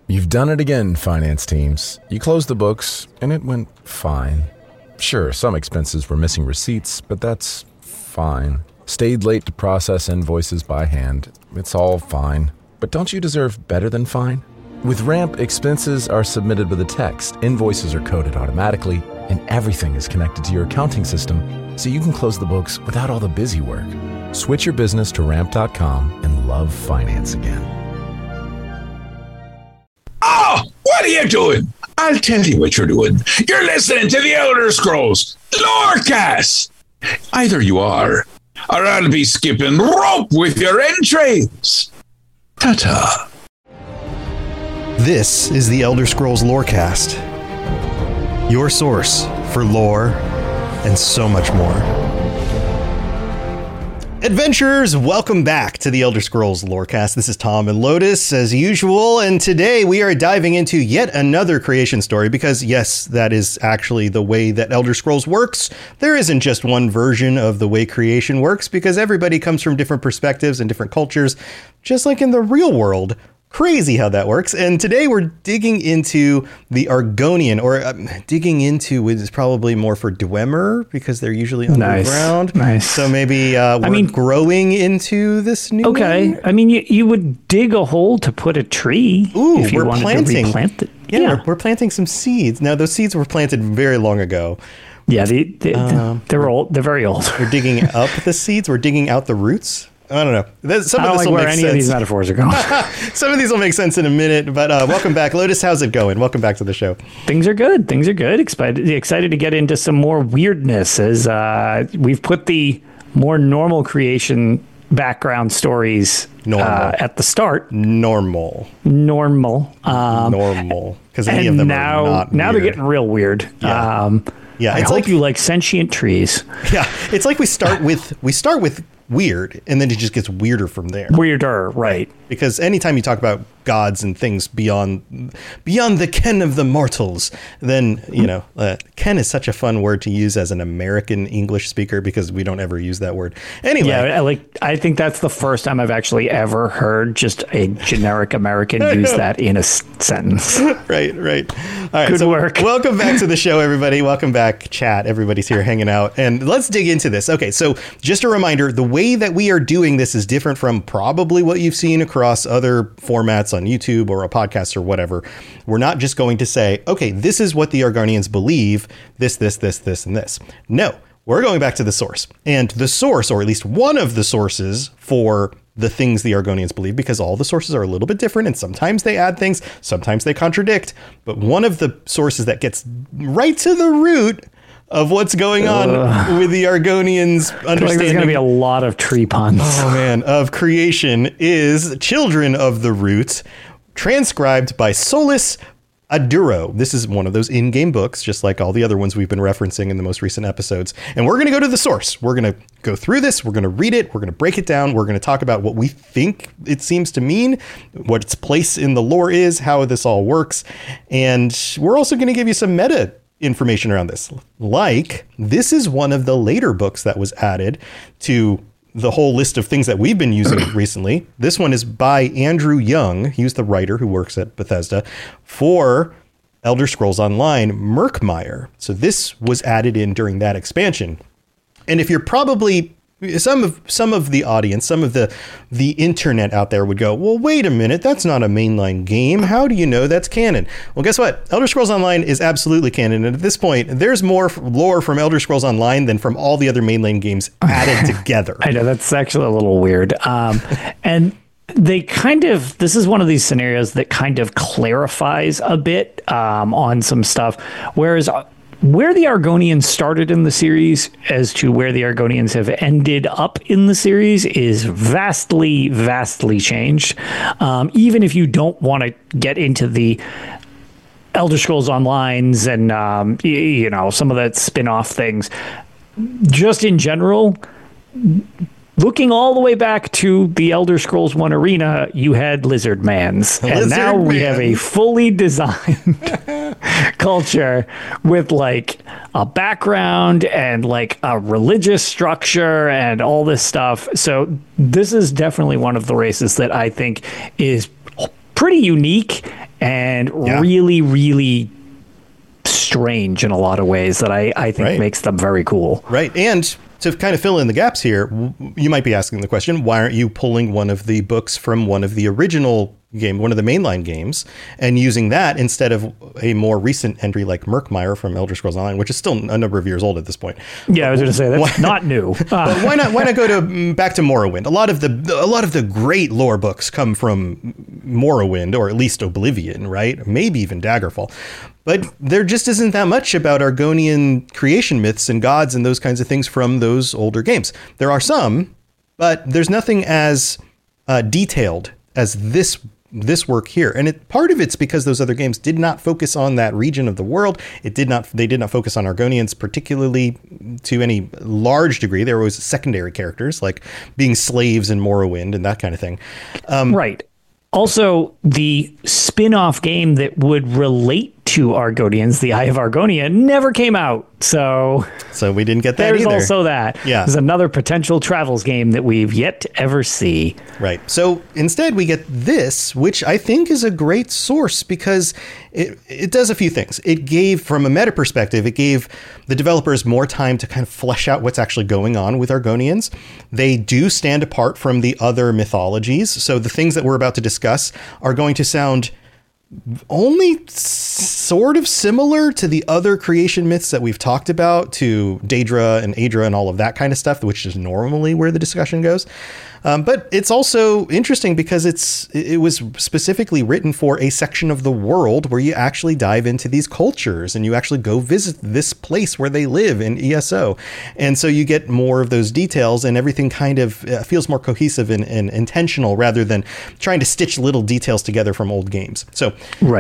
You've done it again, finance teams. You closed the books, and it went fine. Sure, some expenses were missing receipts, but that's fine. Stayed late to process invoices by hand. It's all fine. But don't you deserve better than fine? With Ramp, expenses are submitted with a text, invoices are coded automatically, and everything is connected to your accounting system, so you can close the books without all the busy work. Switch your business to Ramp.com and love finance again. Oh, what are you doing? I'll tell you what you're doing. You're listening to the Elder Scrolls Lorecast. Either you are, or I'll be skipping rope with your entrails. Ta-ta. This is the Elder Scrolls Lorecast, your source for lore and so much more. Adventurers, welcome back to the Elder Scrolls Lorecast. This is Tom and Lotus, as usual, and today we are diving into yet another creation story because, yes, that is actually the way that Elder Scrolls works. There isn't just one version of the way creation works because everybody comes from different perspectives and different cultures, just like in the real world. Crazy how that works. And today we're digging into the Argonian, or digging into is probably more for Dwemer because they're usually underground. Nice. So maybe we're growing into this new one? I mean, you would dig a hole to put a tree. Ooh, if you wanted to replant it. Yeah. We're planting some seeds. Now, those seeds were planted very long ago. Yeah, they're old. They're very old. We're digging up the seeds. We're digging out the roots. I don't know. I don't like where any of these metaphors are going. Some of these will make sense in a minute, but welcome back. Lotus, how's it going? Welcome back to the show. Things are good. Excited to get into some more weirdness as we've put the more normal creation background stories at the start. Normal. Because any of them are not now they're getting real weird. Yeah. I hope you like sentient trees. Yeah, it's like we start with weird, and then it just gets weirder from there. Weirder, right? Because anytime you talk about gods and things beyond the ken of the mortals, then ken is such a fun word to use as an American English speaker because we don't ever use that word. Anyway, yeah, I think that's the first time I've actually ever heard just a generic American use that in a sentence. Right. All right, good work. Welcome back to the show, everybody. Welcome back, chat. Everybody's here hanging out, and let's dig into this. Okay, so just a reminder: the way that we are doing this is different from probably what you've seen across other formats on YouTube or a podcast or whatever. We're not just going to say, okay, this is what the Argonians believe, this, and this. No, we're going back to the source. And the source, or at least one of the sources for the things the Argonians believe, because all the sources are a little bit different and sometimes they add things, sometimes they contradict. But one of the sources that gets right to the root of what's going on with the Argonians' understanding. Like there's going to be a lot of tree puns. Oh, man. Of creation is Children of the Root, transcribed by Solus Aduro. This is one of those in-game books, just like all the other ones we've been referencing in the most recent episodes. And we're going to go to the source. We're going to go through this. We're going to read it. We're going to break it down. We're going to talk about what we think it seems to mean, what its place in the lore is, how this all works. And we're also going to give you some meta information around this. Like, this is one of the later books that was added to the whole list of things that we've been using recently. This one is by Andrew Young. He's the writer who works at Bethesda for Elder Scrolls Online, Murkmire. So this was added in during that expansion. And if you're probably some of the audience, some of the internet out there would go, well, wait a minute, that's not a mainline game. How do you know that's canon? Well, guess what? Elder Scrolls Online is absolutely canon. And at this point, there's more lore from Elder Scrolls Online than from all the other mainline games added together. I know, that's actually a little weird. And this is one of these scenarios that kind of clarifies a bit on some stuff. Whereas where the Argonians started in the series as to where the Argonians have ended up in the series is vastly, vastly changed. Even if you don't want to get into the Elder Scrolls Onlines and, some of the spin-off things, just in general, looking all the way back to the Elder Scrolls 1 Arena, you had Lizard Mans. And now we have a fully designed culture with like a background and like a religious structure and all this stuff. So this is definitely one of the races that I think is pretty unique and really, really strange in a lot of ways that I think makes them very cool. Right. And to kind of fill in the gaps here, you might be asking the question, why aren't you pulling one of the books from one of the original game, one of the mainline games, and using that instead of a more recent entry like Murkmire from Elder Scrolls Online, which is still a number of years old at this point. Yeah, I was going to say that's not new. But why not go back to Morrowind? A lot of the great lore books come from Morrowind, or at least Oblivion, right? Maybe even Daggerfall. But there just isn't that much about Argonian creation myths and gods and those kinds of things from those older games. There are some, but there's nothing as detailed as this work here. And part of it's because those other games did not focus on that region of the world. They did not focus on Argonians particularly to any large degree. There was secondary characters like being slaves in Morrowind and that kind of thing. Right. Also, the spin-off game that would relate to Argonians, the Eye of Argonia, never came out. So we didn't get that either. There's also that. Yeah. There's another potential Travels game that we've yet to ever see. Right. So instead we get this, which I think is a great source because it does a few things. It gave, from a meta perspective, it gave the developers more time to kind of flesh out what's actually going on with Argonians. They do stand apart from the other mythologies. So the things that we're about to discuss are going to sound only sort of similar to the other creation myths that we've talked about, to Daedra and Aedra and all of that kind of stuff, which is normally where the discussion goes. But it's also interesting because it was specifically written for a section of the world where you actually dive into these cultures and you actually go visit this place where they live in ESO. And so you get more of those details and everything kind of feels more cohesive and intentional rather than trying to stitch little details together from old games. So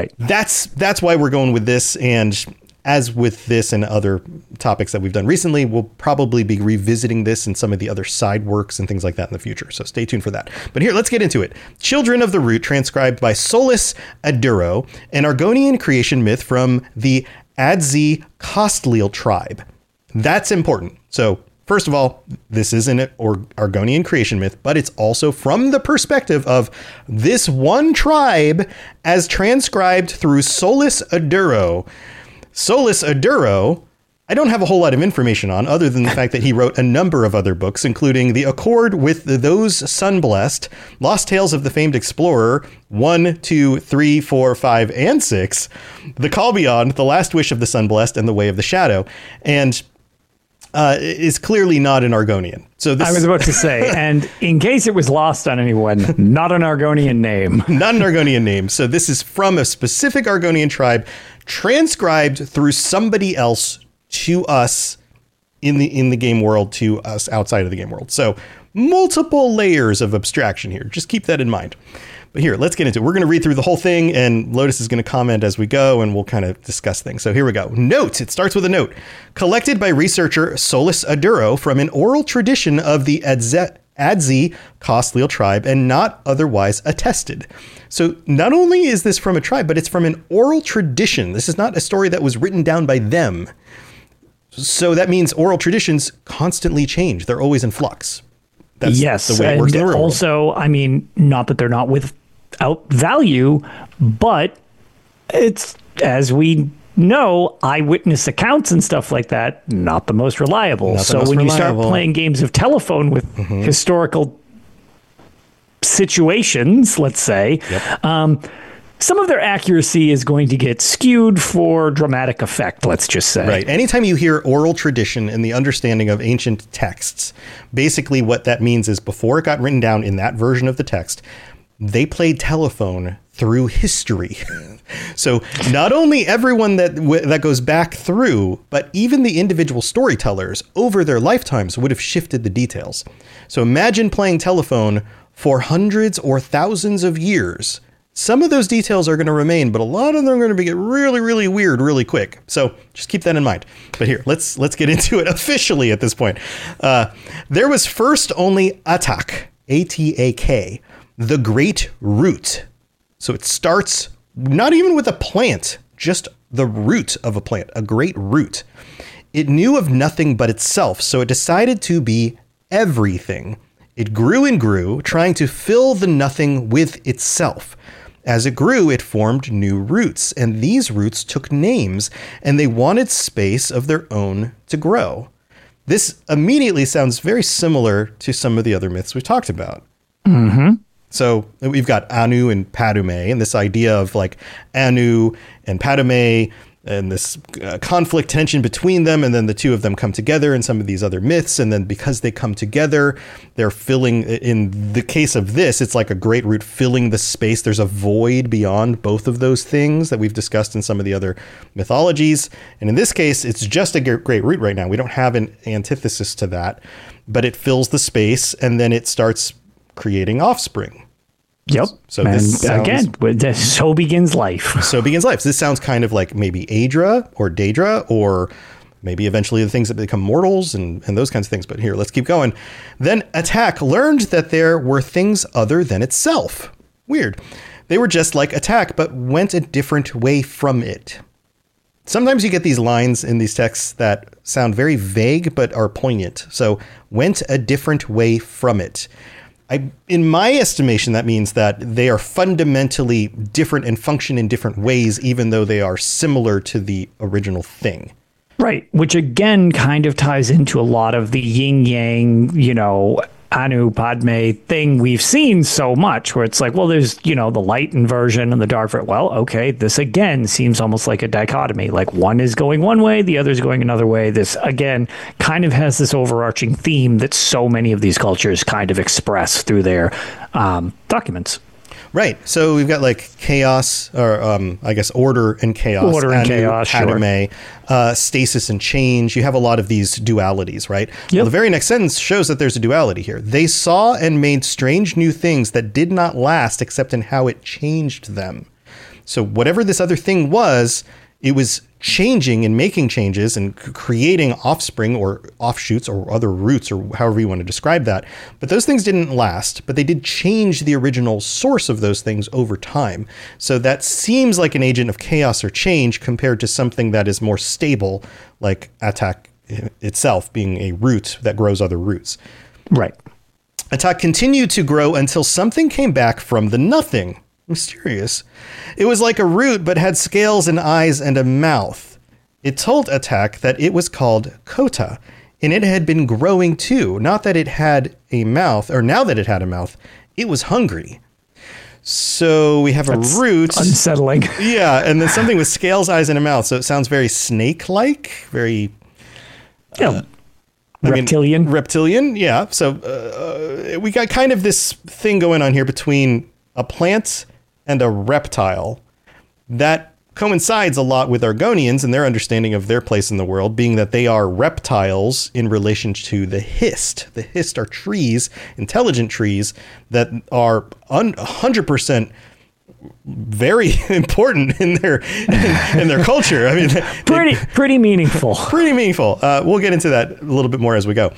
that's why we're going with this. And as with this and other topics that we've done recently, we'll probably be revisiting this and some of the other side works and things like that in the future. So stay tuned for that. But here, let's get into it. Children of the Root, transcribed by Solus Aduro, an Argonian creation myth from the Adzi Costleal tribe. That's important. So first of all, this is an Argonian creation myth, but it's also from the perspective of this one tribe as transcribed through Solus Aduro. Solus Aduro, I don't have a whole lot of information on other than the fact that he wrote a number of other books, including The Accord with Those Sun-Blessed, Lost Tales of the Famed Explorer, 1, 2, 3, 4, 5, and 6, The Call Beyond, The Last Wish of the Sun-Blessed, and The Way of the Shadow, and is clearly not an Argonian. So I was about to say, and in case it was lost on anyone, not an Argonian name. Not an Argonian name. So this is from a specific Argonian tribe, transcribed through somebody else to us in the game world, to us outside of the game world. So multiple layers of abstraction here. Just keep that in mind. But here, let's get into it. We're going to read through the whole thing, and Lotus is going to comment as we go, and we'll kind of discuss things. So here we go. Note. It starts with a note. Collected by researcher Solus Aduro from an oral tradition of the Adzi Costleal tribe and not otherwise attested. So not only is this from a tribe, but it's from an oral tradition. This is not a story that was written down by them. So that means oral traditions constantly change. They're always in flux. That's the way it works in the real world. Also, I mean, not that they're not without value, but it's, as we know, eyewitness accounts and stuff like that, not the most reliable. You start playing games of telephone with historical situations, let's say, some of their accuracy is going to get skewed for dramatic effect, let's just say. Right. Anytime you hear oral tradition and the understanding of ancient texts, basically what that means is before it got written down in that version of the text, they played telephone through history. So not only everyone that goes back through, but even the individual storytellers over their lifetimes would have shifted the details. So imagine playing telephone for hundreds or thousands of years. Some of those details are going to remain, but a lot of them are going to get really, really weird really quick. So just keep that in mind. But here, let's get into it officially at this point. There was first only Atak, A-T-A-K, the Great Root. So it starts not even with a plant, just the root of a plant, a great root. It knew of nothing but itself, so it decided to be everything. It grew and grew, trying to fill the nothing with itself. As it grew, it formed new roots, and these roots took names, and they wanted space of their own to grow. This immediately sounds very similar to some of the other myths we've talked about. Mm-hmm. So we've got Anu and Padme, and this idea of like Anu and Padme and this conflict tension between them. And then the two of them come together in some of these other myths. And then because they come together, they're filling, in the case of this, it's like a great root filling the space. There's a void beyond both of those things that we've discussed in some of the other mythologies. And in this case, it's just a great root right now. We don't have an antithesis to that, but it fills the space and then it starts creating offspring. Yep. So and this sounds, again, so begins life. So begins life. So this sounds kind of like maybe Aedra or Daedra, or maybe eventually the things that become mortals and those kinds of things. But here, let's keep going. Then Attack learned that there were things other than itself. Weird. They were just like Attack, but went a different way from it. Sometimes you get these lines in these texts that sound very vague, but are poignant. So went a different way from it. In my estimation, that means that they are fundamentally different and function in different ways, even though they are similar to the original thing. Right. Which again kind of ties into a lot of the yin yang, Anu Padme thing we've seen so much, where it's like, well, there's, the light inversion and the dark. Well, okay, this again seems almost like a dichotomy. Like one is going one way, the other is going another way. This again kind of has this overarching theme that so many of these cultures kind of express through their documents. Right. So we've got like chaos, or I guess order and chaos. Order and chaos, Padme, sure. Stasis and change. You have a lot of these dualities, right? Yep. Well, the very next sentence shows that there's a duality here. They saw and made strange new things that did not last except in how it changed them. So whatever this other thing was, it was changing and making changes and creating offspring or offshoots or other roots or however you want to describe that. But those things didn't last, but they did change the original source of those things over time. So that seems like an agent of chaos or change compared to something that is more stable, like Attack itself being a root that grows other roots. Right. Attack continued to grow until something came back from the nothing. Mysterious. It was like a root, but had scales and eyes and a mouth. It told Attack that it was called Kota, and it had been growing too. Not that it had a mouth, or now that it had a mouth, it was hungry. So we have That's a root. Unsettling. Yeah, and then something with scales, eyes, and a mouth. So it sounds very snake-like, very... reptilian. Reptilian, yeah. So we got kind of this thing going on here between a plant and a reptile that coincides a lot with Argonians and their understanding of their place in the world, being that they are reptiles in relation to the Hist. The Hist are trees, intelligent trees, that are 100% very important in their culture. I mean, pretty meaningful. Pretty meaningful. We'll get into that a little bit more as we go.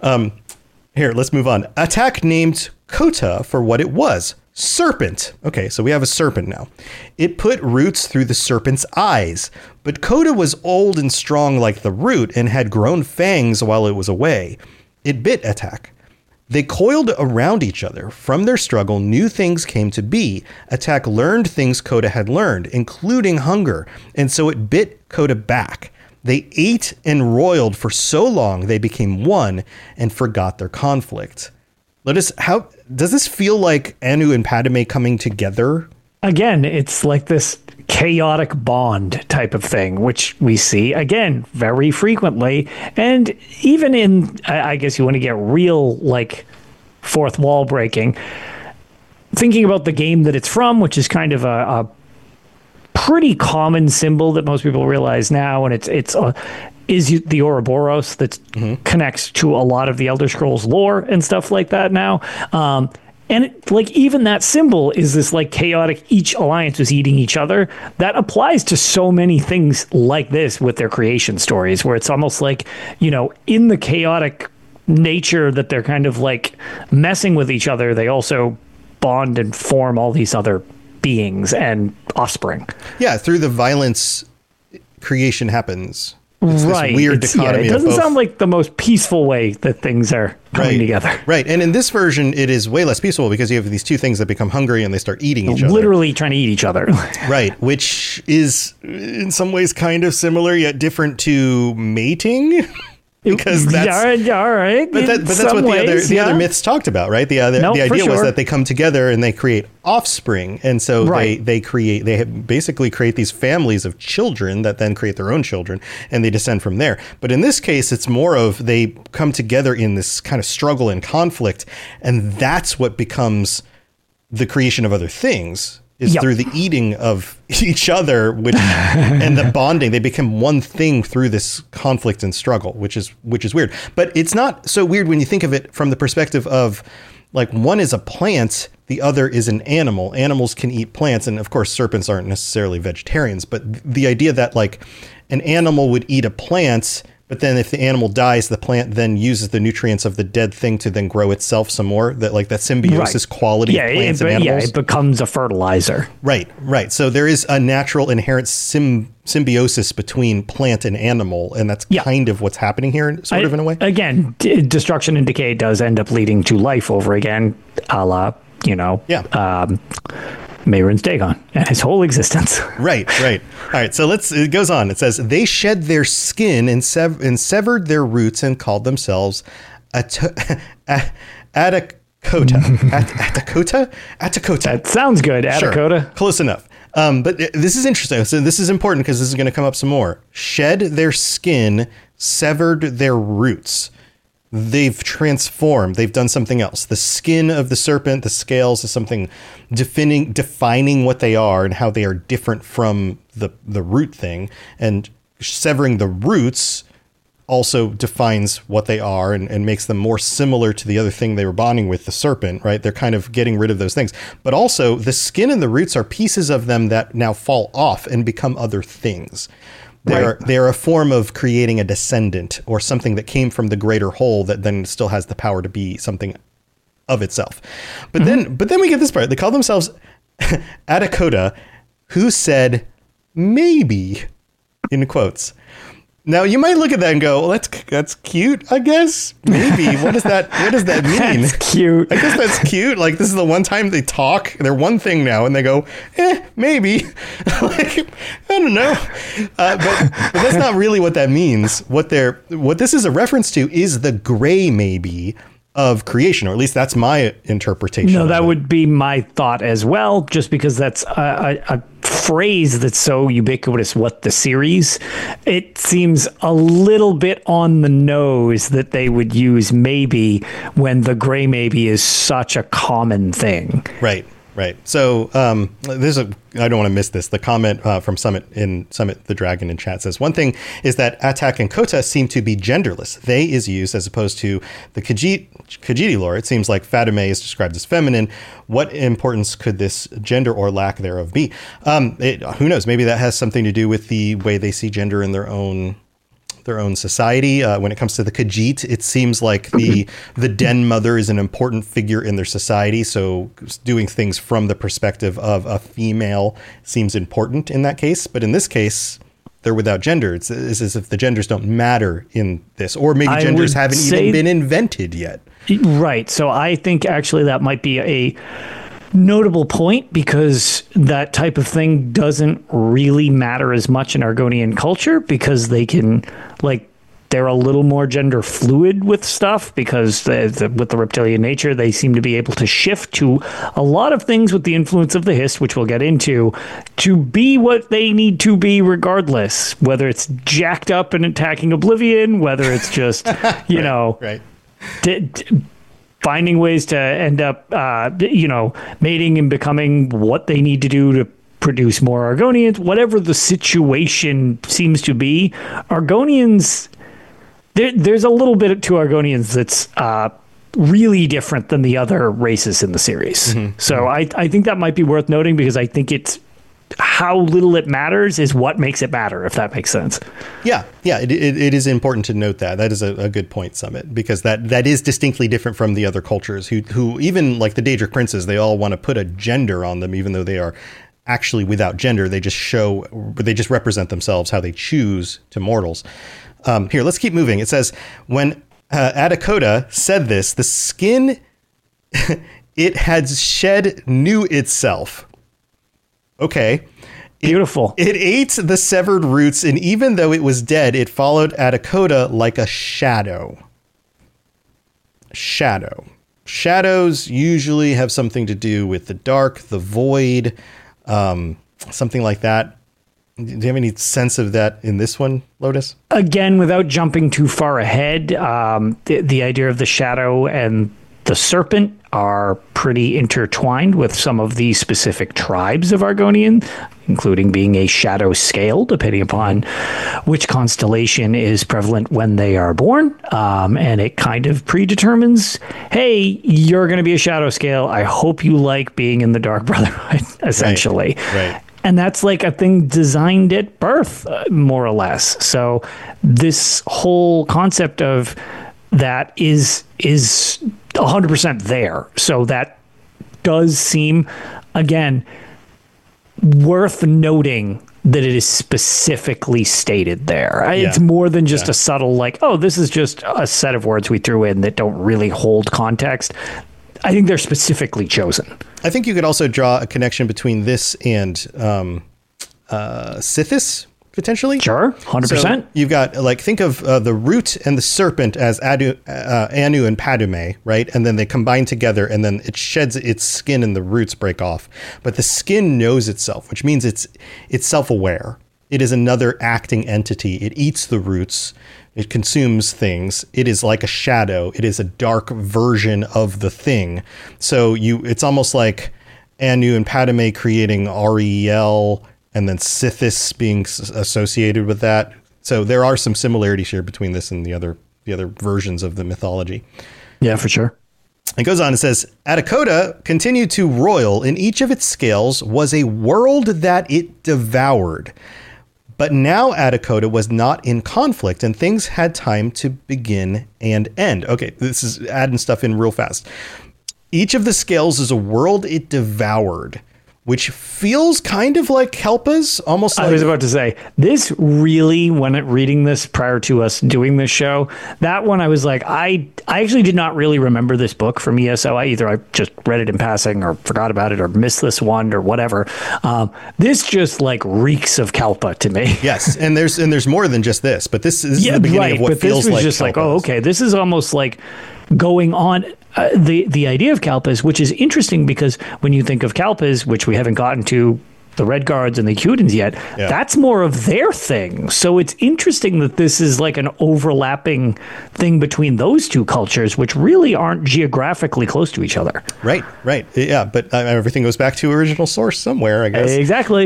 Here, let's move on. Attack named Kota for what it was. Serpent. Okay, so we have a serpent now. It put roots through the serpent's eyes, but Kota was old and strong like the root and had grown fangs while it was away. It bit Attack. They coiled around each other. From their struggle, new things came to be. Attack learned things Kota had learned, including hunger, and so it bit Kota back. They ate and roiled for so long they became one and forgot their conflict. How does this feel like Anu and Padme coming together? Again, it's like this chaotic bond type of thing, which we see, again, very frequently. And even in, I guess you want to get real, like, fourth wall breaking, thinking about the game that it's from, which is kind of a pretty common symbol that most people realize now, and it's is the Ouroboros that connects to a lot of the Elder Scrolls lore and stuff like that now. And even that symbol is this like chaotic, each alliance is eating each other. That applies to so many things like this with their creation stories, where it's almost like, in the chaotic nature that they're kind of like messing with each other, they also bond and form all these other beings and offspring. Yeah, through the violence, creation happens. It's right. This weird dichotomy. It doesn't sound like the most peaceful way that things are coming together. Right. And in this version, it is way less peaceful because you have these two things that become hungry and they start eating each other. Literally trying to eat each other. Right. Which is in some ways kind of similar yet different to mating. Because that's all right. But that's what the other myths talked about, right? The idea was that they come together and they create offspring, and so they basically create these families of children that then create their own children, and they descend from there. But in this case, it's more of they come together in this kind of struggle and conflict, and that's what becomes the creation of other things. Is through the eating of each other, and the bonding. They become one thing through this conflict and struggle, which is weird. But it's not so weird when you think of it from the perspective of, like, one is a plant, the other is an animal. Animals can eat plants, and of course serpents aren't necessarily vegetarians. But the idea that, like, an animal would eat a plant, but then if the animal dies, the plant then uses the nutrients of the dead thing to then grow itself some more. That symbiosis quality of plants and animals. Yeah, it becomes a fertilizer. Right. So there is a natural inherent symbiosis between plant and animal, and that's kind of what's happening here, sort of in a way. Again, destruction and decay does end up leading to life over again, a la, Mehrunes Dagon and his whole existence. Right. All right. So it goes on. It says, they shed their skin and severed their roots and called themselves Attakota. Attakota. That sounds good. Attakota. Sure. Close enough. But this is interesting. So this is important because this is going to come up some more. Shed their skin, severed their roots. They've transformed. They've done something else. The skin of the serpent, the scales, is something defining what they are and how they are different from the root thing. And severing the roots also defines what they are and makes them more similar to the other thing they were bonding with, the serpent, right? They're kind of getting rid of those things. But also, the skin and the roots are pieces of them that now fall off and become other things. They're a form of creating a descendant or something that came from the greater whole that then still has the power to be something of itself. But then we get this part. They call themselves Attakota, who said maybe, in quotes. Now you might look at that and go, well, that's cute, I guess. Maybe. What does that mean? That's cute. I guess that's cute. Like, this is the one time they talk. They're one thing now, and they go, maybe. Like, I don't know. But that's not really what that means. What this is a reference to is the gray maybe of creation, or at least that's my interpretation. No, that would be my thought as well, just because that's a phrase that's so ubiquitous. What the series, it seems a little bit on the nose that they would use maybe when the gray maybe is such a common thing. Right. So I don't want to miss this. The comment from Summit the Dragon in chat says, one thing is that Attak and Kota seem to be genderless. They is used as opposed to the Khajiit lore. It seems like Fadume is described as feminine. What importance could this gender or lack thereof be? Who knows? Maybe that has something to do with the way they see gender in their own society. When it comes to the Khajiit, it seems like the Den Mother is an important figure in their society. So doing things from the perspective of a female seems important in that case. But in this case, they're without gender. It's as if the genders don't matter in this, or maybe genders haven't even been invented yet. Right. So I think actually that might be a notable point, because that type of thing doesn't really matter as much in Argonian culture, because they can, like, they're a little more gender fluid with stuff, because with the reptilian nature, they seem to be able to shift to a lot of things with the influence of the Hist, which we'll get into, to be what they need to be regardless, whether it's jacked up and attacking Oblivion, whether it's just, right. Finding ways to end up, mating and becoming what they need to do to produce more Argonians, whatever the situation seems to be. Argonians, there's a little bit to Argonians that's really different than the other races in the series. Mm-hmm. So I think that might be worth noting, because I think it's how little it matters is what makes it matter, if that makes sense. Yeah, it is important to note that. That is a good point, Summit, because that is distinctly different from the other cultures who even like the Daedric princes, they all want to put a gender on them, even though they are actually without gender. They just represent themselves how they choose to mortals. Here, let's keep moving. It says, when Adakota said this, the skin it had shed knew itself. Okay. Beautiful. It ate the severed roots, and even though it was dead, it followed Adakota like a shadow. Shadow. Shadows usually have something to do with the dark, the void, something like that. Do you have any sense of that in this one, Lotus? Again, without jumping too far ahead, the idea of the shadow and the serpent are pretty intertwined with some of the specific tribes of Argonian, including being a shadow scale, depending upon which constellation is prevalent when they are born. And it kind of predetermines, hey, you're going to be a shadow scale. I hope you like being in the Dark Brotherhood, essentially. Right. And that's like a thing designed at birth, more or less. So this whole concept of that is 100% there. So that does seem, again, worth noting that it is specifically stated there. It's more than just a subtle like, oh, this is just a set of words we threw in that don't really hold context. I think they're specifically chosen. I think you could also draw a connection between this and Sithis, potentially. Sure, 100%. So you've got, like, think of the root and the serpent as Anu and Padume, right? And then they combine together, and then it sheds its skin and the roots break off. But the skin knows itself, which means it's self-aware. It is another acting entity. It eats the roots. It consumes things. It is like a shadow. It is a dark version of the thing. So it's almost like Anu and Padme creating Ariel, and then Sithis being associated with that. So there are some similarities here between this and the other versions of the mythology. Yeah, for sure. It goes on, it says, Adakota continued to roil. In each of its scales was a world that it devoured. But now Adakota was not in conflict, and things had time to begin and end. Okay, this is adding stuff in real fast. Each of the scales is a world it devoured, which feels kind of like Kelpa's, almost like... I was about to say, this really, when reading this prior to us doing this show, that one I was like, I actually did not really remember this book from ESO. I just read it in passing or forgot about it or missed this one or whatever. This just like reeks of Kelpa to me. Yes, and there's more than just this, but this is the beginning of what feels like just Kelpa's. like, oh, okay, this is almost like going on... the idea of Kalpas, which is interesting because when you think of Kalpas, which we haven't gotten to the Red Guards and the Cutans yet, that's more of their thing. So it's interesting that this is like an overlapping thing between those two cultures, which really aren't geographically close to each other. Right. Yeah, but everything goes back to original source somewhere, I guess. Exactly.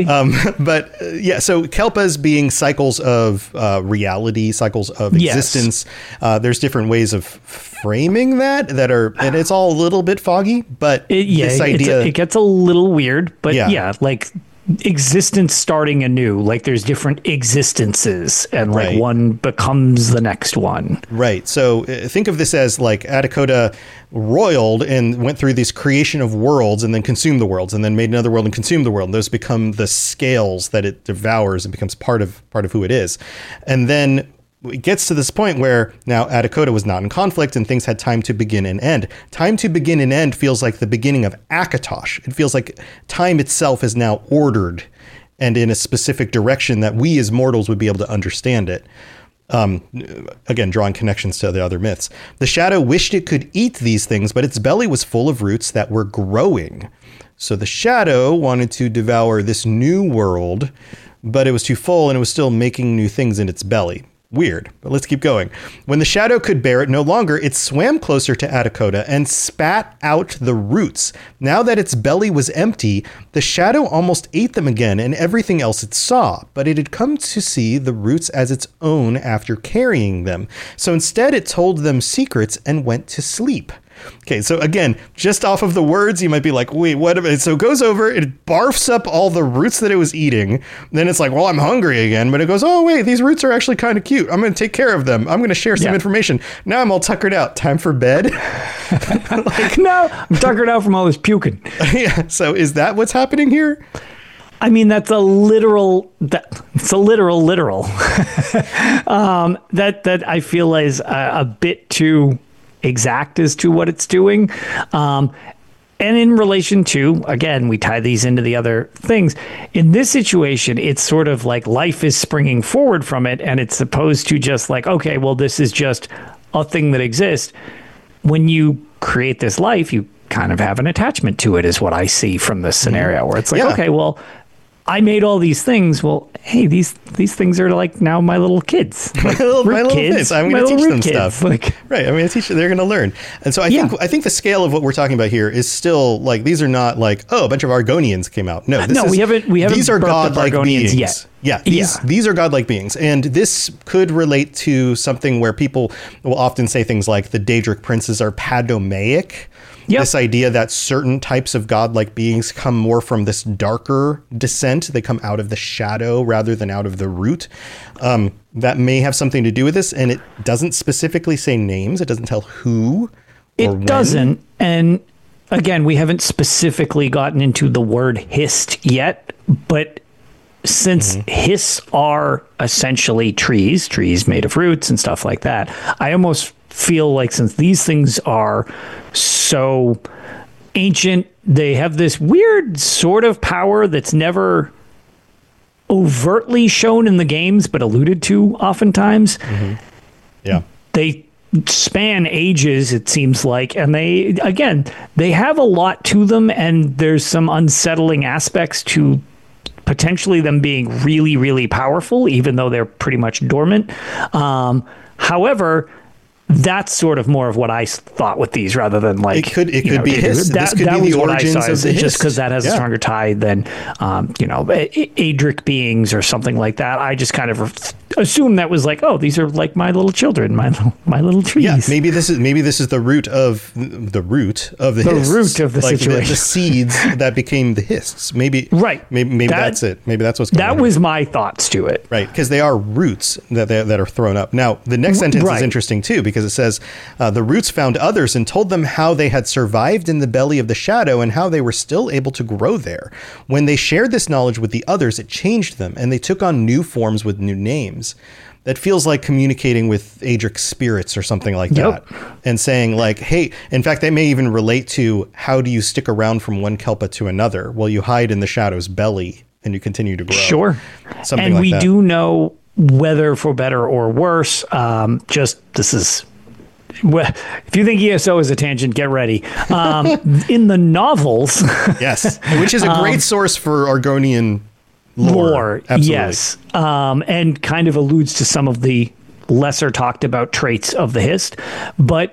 So Kelpas being cycles of reality, cycles of existence. There's different ways of framing that are, and it's all a little bit foggy, but this idea... it gets a little weird, but like... existence starting anew, like there's different existences and like one becomes the next one. Right. So think of this as like Adakota roiled and went through this creation of worlds and then consumed the worlds and then made another world and consumed the world. And those become the scales that it devours and becomes part of who it is. And then it gets to this point where now Adakota was not in conflict and things had time to begin and end. Time to begin and end feels like the beginning of Akatosh. It feels like time itself is now ordered and in a specific direction that we as mortals would be able to understand it. Again, drawing connections to the other myths. The shadow wished it could eat these things, but its belly was full of roots that were growing. So the shadow wanted to devour this new world, but it was too full and it was still making new things in its belly. Weird, but let's keep going. When the shadow could bear it no longer, it swam closer to Adakota and spat out the roots. Now that its belly was empty, the shadow almost ate them again and everything else it saw, but it had come to see the roots as its own after carrying them. So instead, it told them secrets and went to sleep. Okay, so again, just off of the words, you might be like, wait, what? So it goes over, it barfs up all the roots that it was eating. Then it's like, well, I'm hungry again. But it goes, oh, wait, these roots are actually kind of cute. I'm going to take care of them. I'm going to share some information. Now I'm all tuckered out. Time for bed. No, I'm tuckered out from all this puking. Yeah, so is that what's happening here? I mean, that's a literal. It's a literal. That I feel is a bit too exact as to what it's doing. And in relation to, again, we tie these into the other things. In this situation, it's sort of like life is springing forward from it, and it's supposed to just like, okay, well, this is just a thing that exists. When you create this life, you kind of have an attachment to it, is what I see from this scenario, where it's like, okay, well, I made all these things. Well, hey, these things are like now my little kids. Like, my little kids. I'm going to teach them stuff. Like, right. I'm going to teach them. They're going to learn. And so I think the scale of what we're talking about here is still like, these are not like, oh, a bunch of Argonians came out. No, we haven't. These are godlike beings yet. Yeah, these are godlike beings. And this could relate to something where people will often say things like the Daedric princes are padomaic. Yep. This idea that certain types of godlike beings come more from this darker descent. They come out of the shadow rather than out of the root. That may have something to do with this. And it doesn't specifically say names. It doesn't tell who or when. It doesn't. And again, we haven't specifically gotten into the word hist yet. But since hists are essentially trees made of roots and stuff like that, I almost feel like since these things are so ancient, they have this weird sort of power that's never overtly shown in the games, but alluded to oftentimes. Yeah. They span ages, it seems like, and they have a lot to them, and there's some unsettling aspects to potentially them being really, really powerful, even though they're pretty much dormant. However, that's sort of more of what I thought with these, rather than like it could be his. This could be the origins of the just because that has a stronger tie than Adric beings or something like that. I just kind of assumed that was like, oh, these are like my little children, my little trees. Yeah, maybe this is the root of the hists. Root of the like situation. The seeds that became the hists. Maybe that's it. Maybe that's what's going on. That was my thoughts to it. Right, because they are roots that are thrown up. Now, the next sentence is interesting too, because it says, the roots found others and told them how they had survived in the belly of the shadow and how they were still able to grow there. When they shared this knowledge with the others, it changed them, and they took on new forms with new names. That feels like communicating with Adric spirits or something like that. And saying like, hey, in fact, they may even relate to how do you stick around from one Kelpa to another? Well, you hide in the shadow's belly and you continue to grow. Sure. Something and like we that. do know, whether for better or worse, if you think ESO is a tangent, get ready. In the novels, yes, which is a great source for Argonian lore. Absolutely. Yes, and kind of alludes to some of the lesser talked about traits of the Hist, but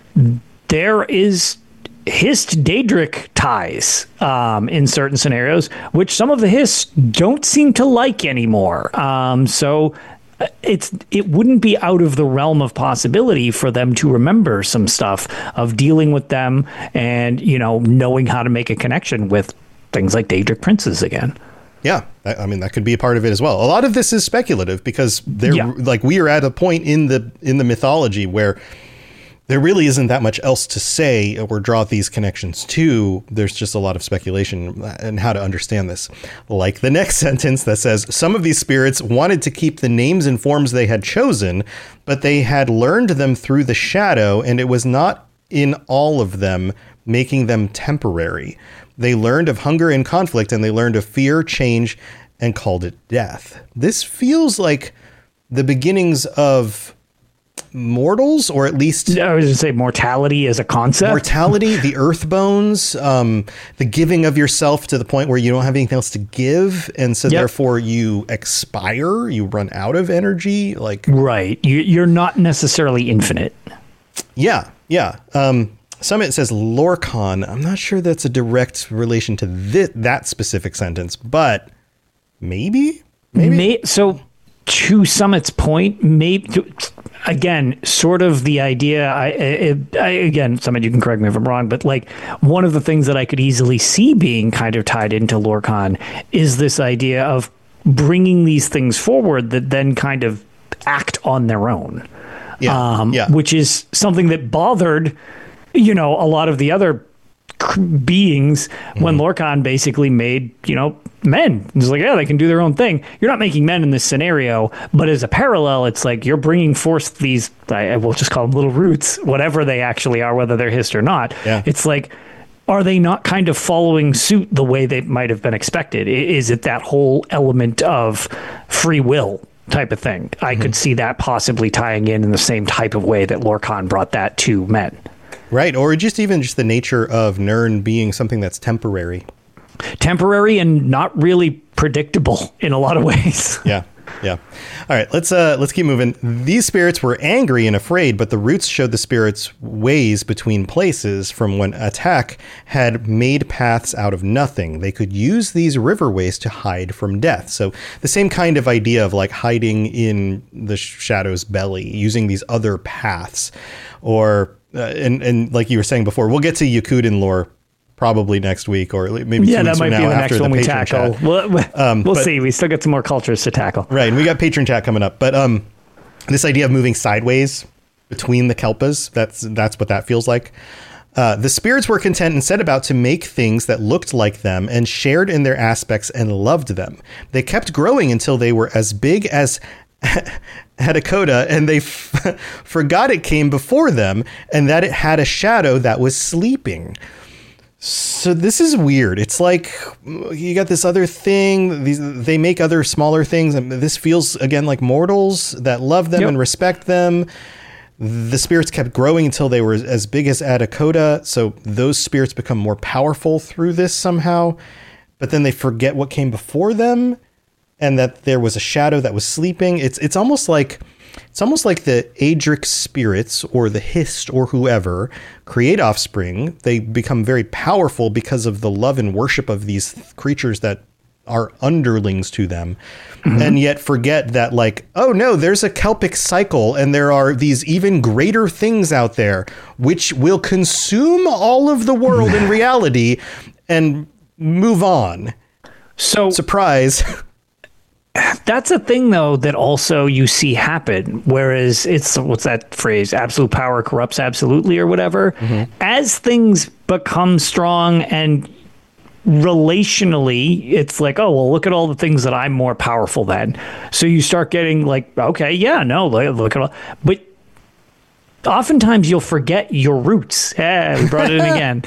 there is Hist Daedric ties in certain scenarios, which some of the Hists don't seem to like anymore. So it wouldn't be out of the realm of possibility for them to remember some stuff of dealing with them and, knowing how to make a connection with things like Daedric princes again. Yeah, I mean, that could be a part of it as well. A lot of this is speculative because we are at a point in the mythology where there really isn't that much else to say or draw these connections to. There's just a lot of speculation and how to understand this. Like the next sentence that says, some of these spirits wanted to keep the names and forms they had chosen, but they had learned them through the shadow, and it was not in all of them, making them temporary. They learned of hunger and conflict, and they learned of fear, change, and called it death. This feels like the beginnings of mortals, or at least I was going to say mortality as a concept. Mortality, the earth bones, the giving of yourself to the point where you don't have anything else to give, and so therefore you expire, you run out of energy. Right, you're not necessarily infinite. Yeah. Summit says Lorkhan. I'm not sure that's a direct relation to that specific sentence, but maybe. So to Summit's point, maybe again, sort of the idea. Again, Summit, you can correct me if I'm wrong, but like one of the things that I could easily see being kind of tied into Lorkhan is this idea of bringing these things forward that then kind of act on their own. Which is something that bothered, a lot of the other beings when Lorkhan basically made, men. It's like, yeah, they can do their own thing. You're not making men in this scenario, but as a parallel, it's like you're bringing forth these, I will just call them little roots, whatever they actually are, whether they're hist or not. Yeah. It's like, are they not kind of following suit the way they might have been expected? Is it that whole element of free will type of thing? I could see that possibly tying in the same type of way that Lorkhan brought that to men. Right. Or just the nature of Nirn being something that's temporary. Temporary and not really predictable in a lot of ways. Yeah. Yeah. All right. Let's keep moving. These spirits were angry and afraid, but the roots showed the spirits ways between places from when Atak had made paths out of nothing. They could use these riverways to hide from death. So the same kind of idea of like hiding in the shadow's belly, using these other paths, or and like you were saying before, we'll get to Yakuden lore probably next week, or maybe 2 weeks that might from be now the next after one we patron tackle. chat. We'll see. We still got some more cultures to tackle. Right, and we got patron chat coming up. But this idea of moving sideways between the Kelpas, that's what that feels like. The spirits were content and set about to make things that looked like them and shared in their aspects and loved them. They kept growing until they were as big as Hadakota, and they forgot it came before them and that it had a shadow that was sleeping. So this is weird. It's like you got this other thing. They make other smaller things. And this feels, again, like mortals that love them and respect them. The spirits kept growing until they were as big as Adakota. So those spirits become more powerful through this somehow. But then they forget what came before them and that there was a shadow that was sleeping. It's almost like the Adric spirits or the Hist or whoever create offspring. They become very powerful because of the love and worship of these creatures that are underlings to them, and yet forget that, like, oh no, there's a Kelpic cycle and there are these even greater things out there which will consume all of the world in reality and move on. So surprise. That's a thing, though, that also you see happen, whereas it's, what's that phrase? Absolute power corrupts absolutely or whatever. As things become strong and relationally, it's like, oh, well, look at all the things that I'm more powerful than. So you start getting like, okay, yeah, no, look at all. But oftentimes you'll forget your roots. Yeah, we brought it in again.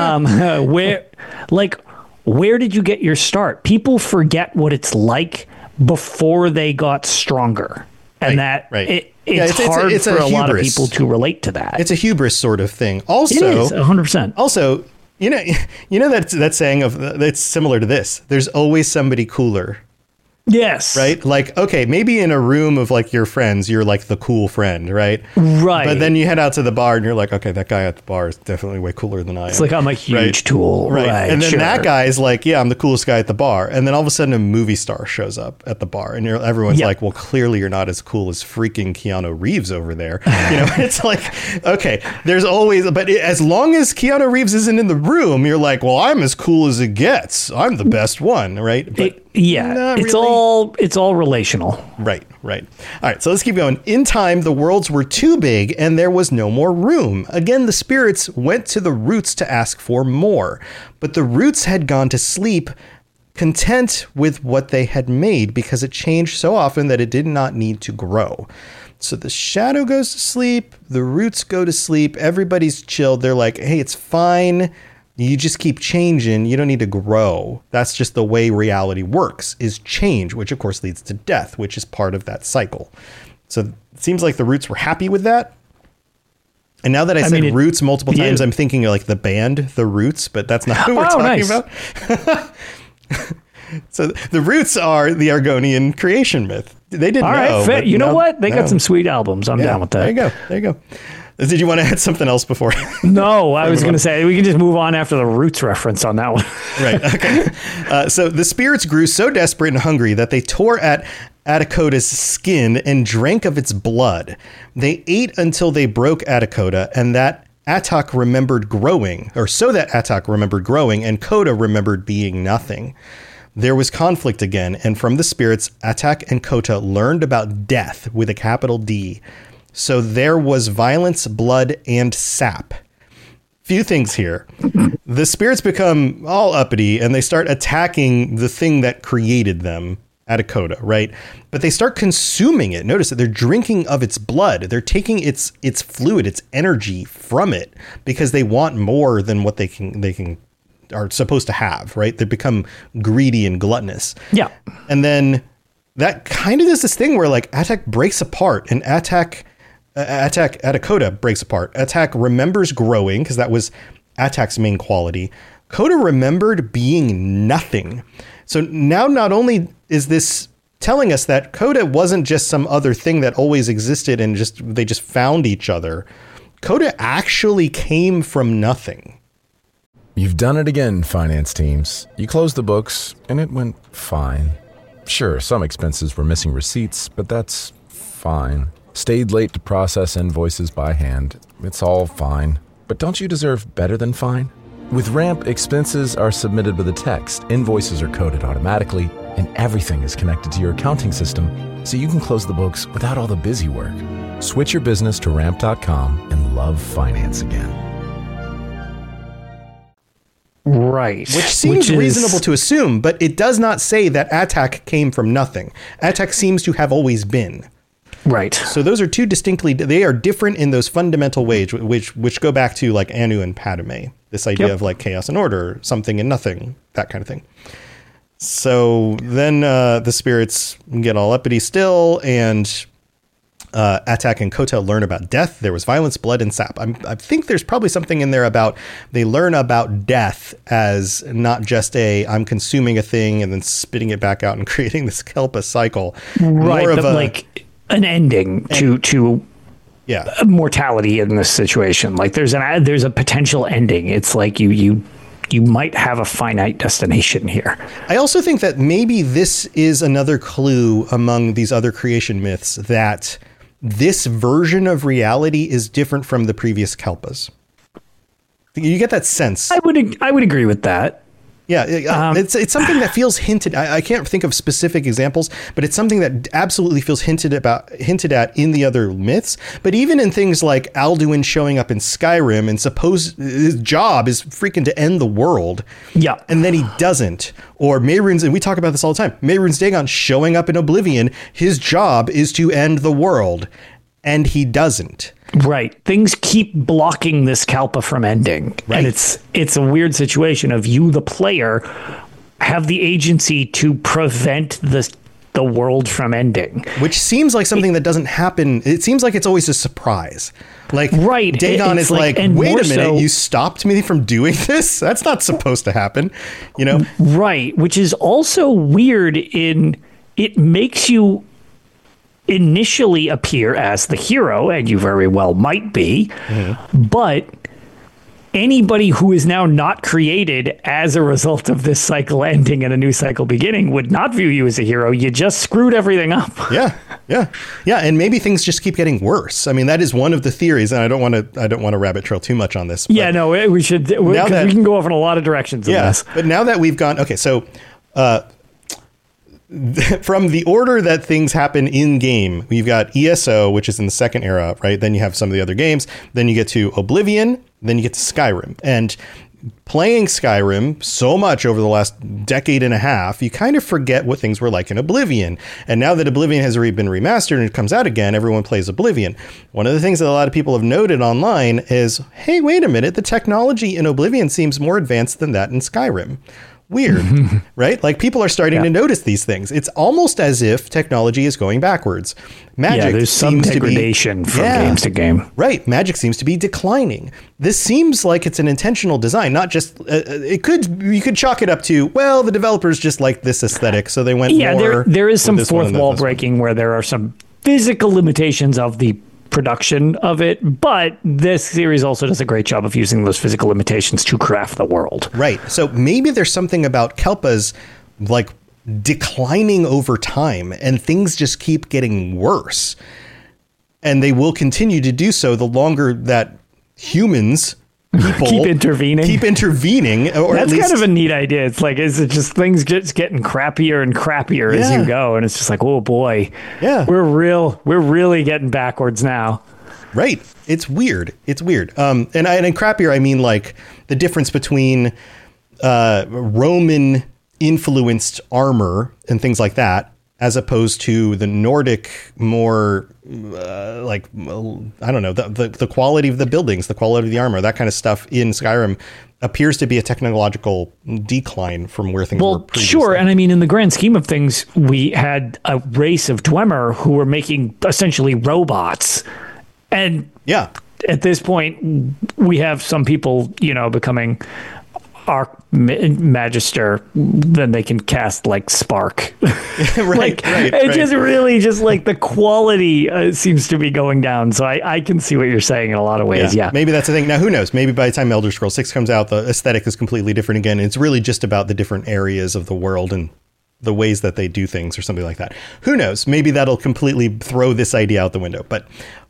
Where did you get your start? People forget what it's like before they got stronger, and it's hard for a lot of people to relate to that. It's a hubris sort of thing. Also, it is 100%. Also, you know that saying of it's similar to this. There's always somebody cooler. Yes. Right? Like, okay, maybe in a room of like your friends, you're like the cool friend, right? Right. But then you head out to the bar and you're like, okay, that guy at the bar is definitely way cooler than I am. It's like, I'm a huge tool. Right. And then that guy is like, yeah, I'm the coolest guy at the bar. And then all of a sudden a movie star shows up at the bar and everyone's like, well, clearly you're not as cool as freaking Keanu Reeves over there. It's like, okay, there's always, but as long as Keanu Reeves isn't in the room, you're like, well, I'm as cool as it gets. I'm the best one, right? But it's all relational. Right. All right, so let's keep going. In time, the worlds were too big and there was no more room. Again, the spirits went to the roots to ask for more, but the roots had gone to sleep, content with what they had made because it changed so often that it did not need to grow. So the shadow goes to sleep, the roots go to sleep, everybody's chilled. They're like, hey, it's fine. You just keep changing. You don't need to grow. That's just the way reality works, is change, which of course leads to death, which is part of that cycle. So it seems like the roots were happy with that. And now that I said roots multiple times, I'm thinking like the band, The Roots, but that's not what we're talking about. So the roots are the Argonian creation myth. They didn't know. All right, you know what? They got some sweet albums. I'm down with that. There you go. Did you want to add something else before? No, I was going to say we can just move on after the roots reference on that one. Right. Okay. So the spirits grew so desperate and hungry that they tore at Adakota's skin and drank of its blood. They ate until they broke Adakota, and that Atak remembered growing, and Kota remembered being nothing. There was conflict again, and from the spirits, Atak and Kota learned about death with a capital D. So there was violence, blood, and sap. few things here. The spirits become all uppity and they start attacking the thing that created them, Atakota, right? But they start consuming it. Notice that they're drinking of its blood. They're taking its fluid, its energy from it because they want more than what they are supposed to have, right? They become greedy and gluttonous. Yeah. And then that kind of does this thing where like Atak breaks apart and Atakota breaks apart. Atak remembers growing because that was Atak's main quality. Kota remembered being nothing. So now not only is this telling us that Kota wasn't just some other thing that always existed and they just found each other. Kota actually came from nothing. You've done it again, finance teams. You closed the books, and it went fine. Sure, some expenses were missing receipts, but that's fine. Stayed late to process invoices by hand. It's all fine. But don't you deserve better than fine? With Ramp, expenses are submitted with a text, invoices are coded automatically, and everything is connected to your accounting system, so you can close the books without all the busy work. Switch your business to Ramp.com and love finance again. Right. Which seems reasonable to assume, but it does not say that Atak came from nothing. Atak seems to have always been. Right. So those are two they are different in those fundamental ways, which go back to like Anu and Padme. This idea of like chaos and order, something and nothing, that kind of thing. So then the spirits get all uppity still, and Atak and Kota learn about death. There was violence, blood, and sap. I think there's probably something in there about they learn about death as not just I'm consuming a thing and then spitting it back out and creating this Kelpa cycle. Right, but like an ending to mortality in this situation. Like there's a potential ending. It's like you might have a finite destination here. I also think that maybe this is another clue among these other creation myths that this version of reality is different from the previous Kelpas. You get that sense. I would agree with that. Yeah, it's something that feels hinted. I can't think of specific examples, but it's something that absolutely feels hinted at in the other myths. But even in things like Alduin showing up in Skyrim and suppose his job is freaking to end the world. Yeah, and then he doesn't. Or Mehrunes, and we talk about this all the time. Mehrunes Dagon showing up in Oblivion. His job is to end the world, and he doesn't. Right. Things keep blocking this Kalpa from ending. Right. And it's a weird situation of you, the player, have the agency to prevent the world from ending. Which seems like something that doesn't happen. It seems like it's always a surprise. Like, right. Dagon is like, wait a minute, you stopped me from doing this? That's not supposed to happen, you know? Right. Which is also weird it makes you initially appear as the hero, and you very well might be, but anybody who is now not created as a result of this cycle ending and a new cycle beginning would not view you as a hero. You just screwed everything up. Yeah. And maybe things just keep getting worse. I mean, that is one of the theories, and I don't want to rabbit trail too much on this. Yeah, no, we should. We can go off in a lot of directions. In this. But now that we've gone, okay, so. From the order that things happen in game, we've got ESO, which is in the second era, right? Then you have some of the other games. Then you get to Oblivion. Then you get to Skyrim. And playing Skyrim so much over the last decade and a half, you kind of forget what things were like in Oblivion. And now that Oblivion has already been remastered and it comes out again, everyone plays Oblivion. One of the things that a lot of people have noted online is, hey, wait a minute, the technology in Oblivion seems more advanced than that in Skyrim. Weird, right? Like people are starting to notice these things. It's almost as if technology is going backwards. Magic there's some degradation from games to game. Right. Magic seems to be declining. This seems like it's an intentional design, not just you could chalk it up to, well, the developers just like this aesthetic, so they went more. There is some fourth wall breaking where there are some physical limitations of the production of it, but this series also does a great job of using those physical limitations to craft the world. Right. So maybe there's something about Kelpas like declining over time and things just keep getting worse. And they will continue to do so the longer that people keep intervening. Or that's kind of a neat idea. It's like, is it just things just getting crappier and crappier as you go? And it's just like, oh boy, we're really getting backwards now. Right. It's weird. It's weird. And crappier, I mean like the difference between Roman influenced armor and things like that, as opposed to the Nordic, more I don't know, the quality of the buildings, the quality of the armor, that kind of stuff in Skyrim appears to be a technological decline from where things were previously. Sure. And I mean, in the grand scheme of things, we had a race of Dwemer who were making essentially robots. And yeah, at this point, we have some people, becoming Archmagister, then they can cast like Spark. right. Just really just like the quality seems to be going down. So I can see what you're saying in a lot of ways. Yeah. Maybe that's the thing. Now, who knows? Maybe by the time Elder Scrolls 6 comes out, the aesthetic is completely different again. It's really just about the different areas of the world and the ways that they do things or something like that. Who knows? Maybe that'll completely throw this idea out the window. But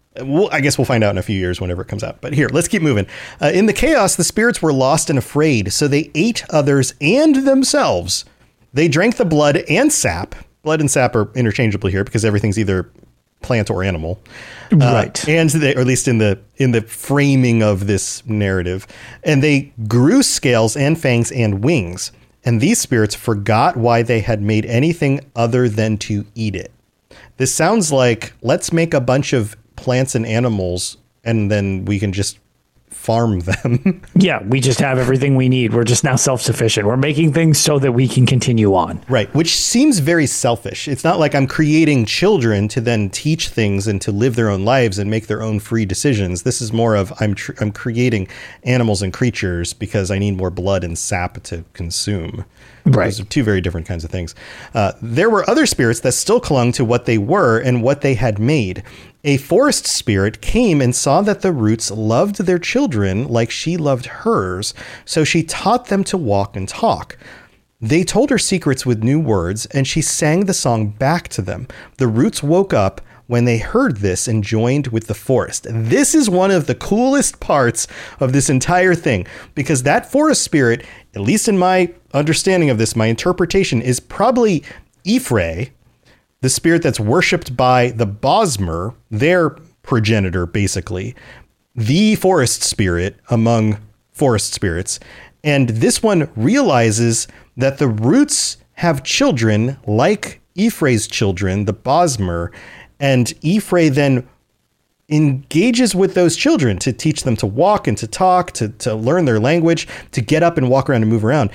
I guess we'll find out in a few years whenever it comes out. But here, let's keep moving. In the chaos, the spirits were lost and afraid, so they ate others and themselves. They drank the blood and sap. Blood and sap are interchangeable here because everything's either plant or animal. Right. And they, or at least in the framing of this narrative. And they grew scales and fangs and wings. And these spirits forgot why they had made anything other than to eat it. This sounds like, let's make a bunch of plants and animals, and then we can just farm them. Yeah, we just have everything we need. We're just now self-sufficient. We're making things so that we can continue on. Right, which seems very selfish. It's not like I'm creating children to then teach things and to live their own lives and make their own free decisions. This is more of I'm creating animals and creatures because I need more blood and sap to consume. Right. Those are two very different kinds of things. There were other spirits that still clung to what they were and what they had made. A forest spirit came and saw that the roots loved their children like she loved hers, so she taught them to walk and talk. They told her secrets with new words, and she sang the song back to them. The roots woke up when they heard this and joined with the forest. This is one of the coolest parts of this entire thing, because that forest spirit, at least in my understanding of this, my interpretation, is probably Y'ffre, the spirit that's worshipped by the Bosmer, their progenitor, basically, the forest spirit among forest spirits. And this one realizes that the roots have children like Y'ffre's children, the Bosmer, and Y'ffre then engages with those children to teach them to walk and to talk, to learn their language, to get up and walk around and move around.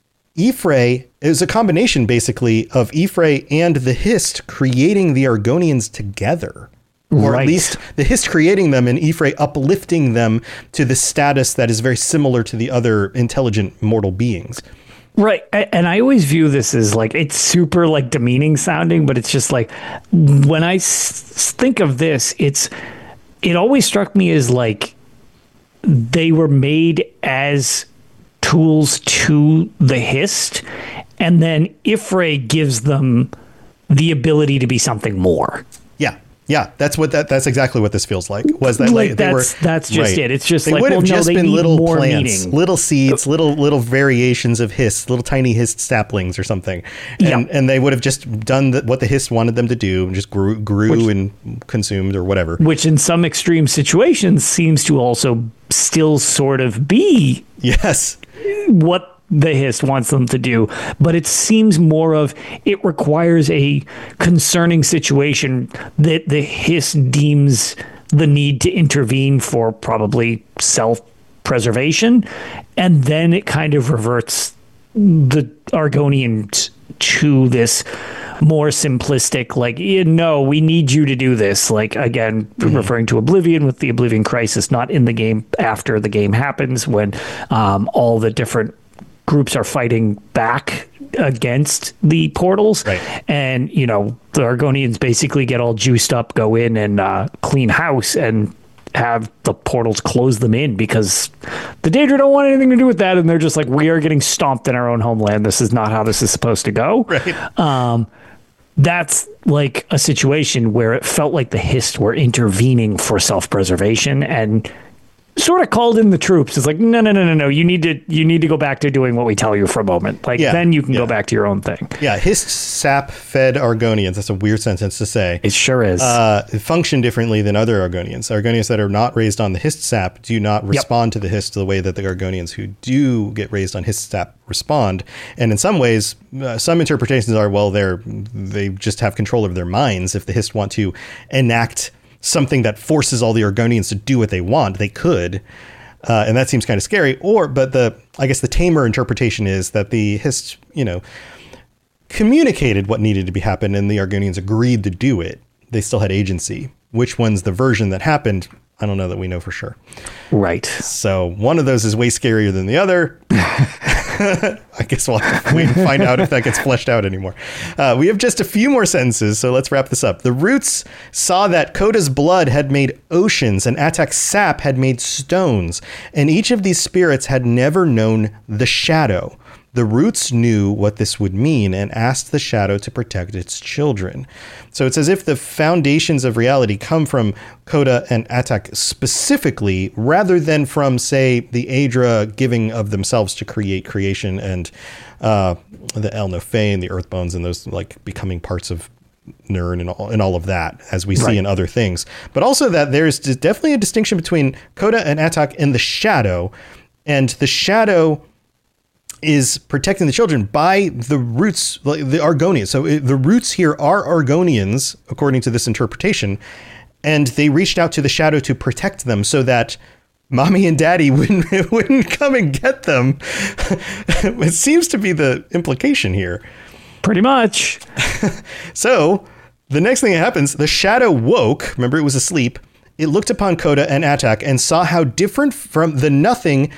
Y'ffre is a combination, basically, of Y'ffre and the Hist creating the Argonians together. Or Right. at least the Hist creating them and Y'ffre uplifting them to the status that is very similar to the other intelligent mortal beings. Right. And I always view this as like, it's super like demeaning sounding, but it's just like, when I think of this, it always struck me as like they were made as tools to the Hist, and then Y'ffre gives them the ability to be something more. Yeah, that's exactly what this feels like. Was that like that's just right. it. It's just they like, would have just they been need little more plants, meaning. little seeds, little variations of Hist, little tiny Hist saplings or something, and Yeah. and they would have just done what the Hist wanted them to do, and just grew and consumed or whatever. Which in some extreme situations seems to also still sort of be Yes, what the Hist wants them to do, but it seems more of it requires a concerning situation that the Hist deems the need to intervene for probably self-preservation, and then it kind of reverts the Argonians to this more simplistic, like, no, we need you to do this. Like, again, referring to Oblivion with the Oblivion Crisis, not in the game, after the game happens, when all the different groups are fighting back against the portals. Right. And, the Argonians basically get all juiced up, go in and clean house and have the portals close them in because the Daedra don't want anything to do with that. And they're just like, we are getting stomped in our own homeland. This is not how this is supposed to go. right. That's like a situation where it felt like the Hist were intervening for self-preservation, and sort of called in the troops. It's like, no. You need to go back to doing what we tell you for a moment. Like, then you can go back to your own thing. Yeah, hist sap fed Argonians. That's a weird sentence to say. It sure is. Function differently than other Argonians. Argonians that are not raised on the hist sap do not respond to the hist the way that the Argonians who do get raised on hist sap respond. And in some ways, some interpretations are, well, they just have control of their minds. If the hist want to enact something that forces all the Argonians to do what they want, they could. And that seems kind of scary. But I guess the tamer interpretation is that the hist, communicated what needed to be happened and the Argonians agreed to do it. They still had agency. Which one's the version that happened? I don't know that we know for sure. Right. So one of those is way scarier than the other. I guess we'll have to wait and find out if that gets fleshed out anymore. We have just a few more sentences, so let's wrap this up. The roots saw that Koda's blood had made oceans and Atak's sap had made stones, and each of these spirits had never known the shadow. The roots knew what this would mean and asked the shadow to protect its children. So it's as if the foundations of reality come from Koda and Atak specifically, rather than from, say, the Aedra giving of themselves to create creation and the El Nofei and the Earthbones and those like becoming parts of Nirn and all of that, as we see in other things. But also that there's definitely a distinction between Koda and Atak and the shadow, and the shadow is protecting the children by the roots, the Argonians. So the roots here are Argonians, according to this interpretation, and they reached out to the shadow to protect them so that mommy and daddy wouldn't come and get them. It seems to be the implication here. Pretty much. So the next thing that happens, the shadow woke. Remember, it was asleep. It looked upon Koda and Atak and saw how different the nothing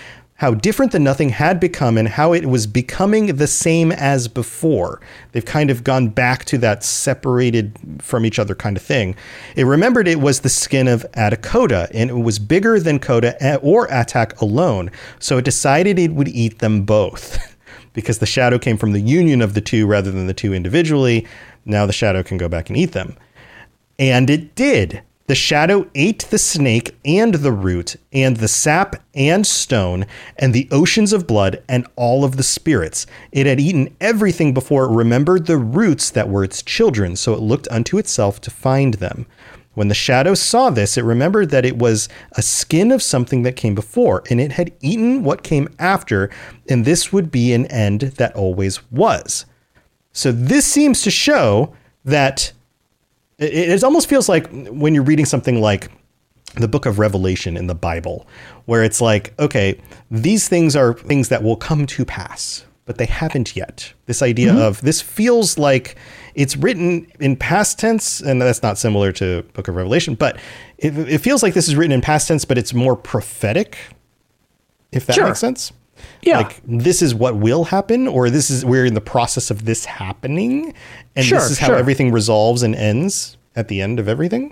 had become and how it was becoming the same as before. They've kind of gone back to that separated from each other kind of thing. It remembered it was the skin of Atakoda, and it was bigger than Koda or Atak alone. So it decided it would eat them both. Because the shadow came from the union of the two rather than the two individually. Now the shadow can go back and eat them. And it did. The shadow ate the snake and the root and the sap and stone and the oceans of blood and all of the spirits. It had eaten everything before it remembered the roots that were its children, so it looked unto itself to find them. When the shadow saw this, it remembered that it was a skin of something that came before, and it had eaten what came after, and this would be an end that always was. So this seems to show that it almost feels like when you're reading something like the book of Revelation in the Bible, where it's like, okay, these things are things that will come to pass, but they haven't yet. This idea of this feels like it's written in past tense, and that's not similar to book of Revelation, but it feels like this is written in past tense, but it's more prophetic, if that makes sense. Yeah. Like this is what will happen, or we're in the process of this happening. And this is how everything resolves and ends at the end of everything.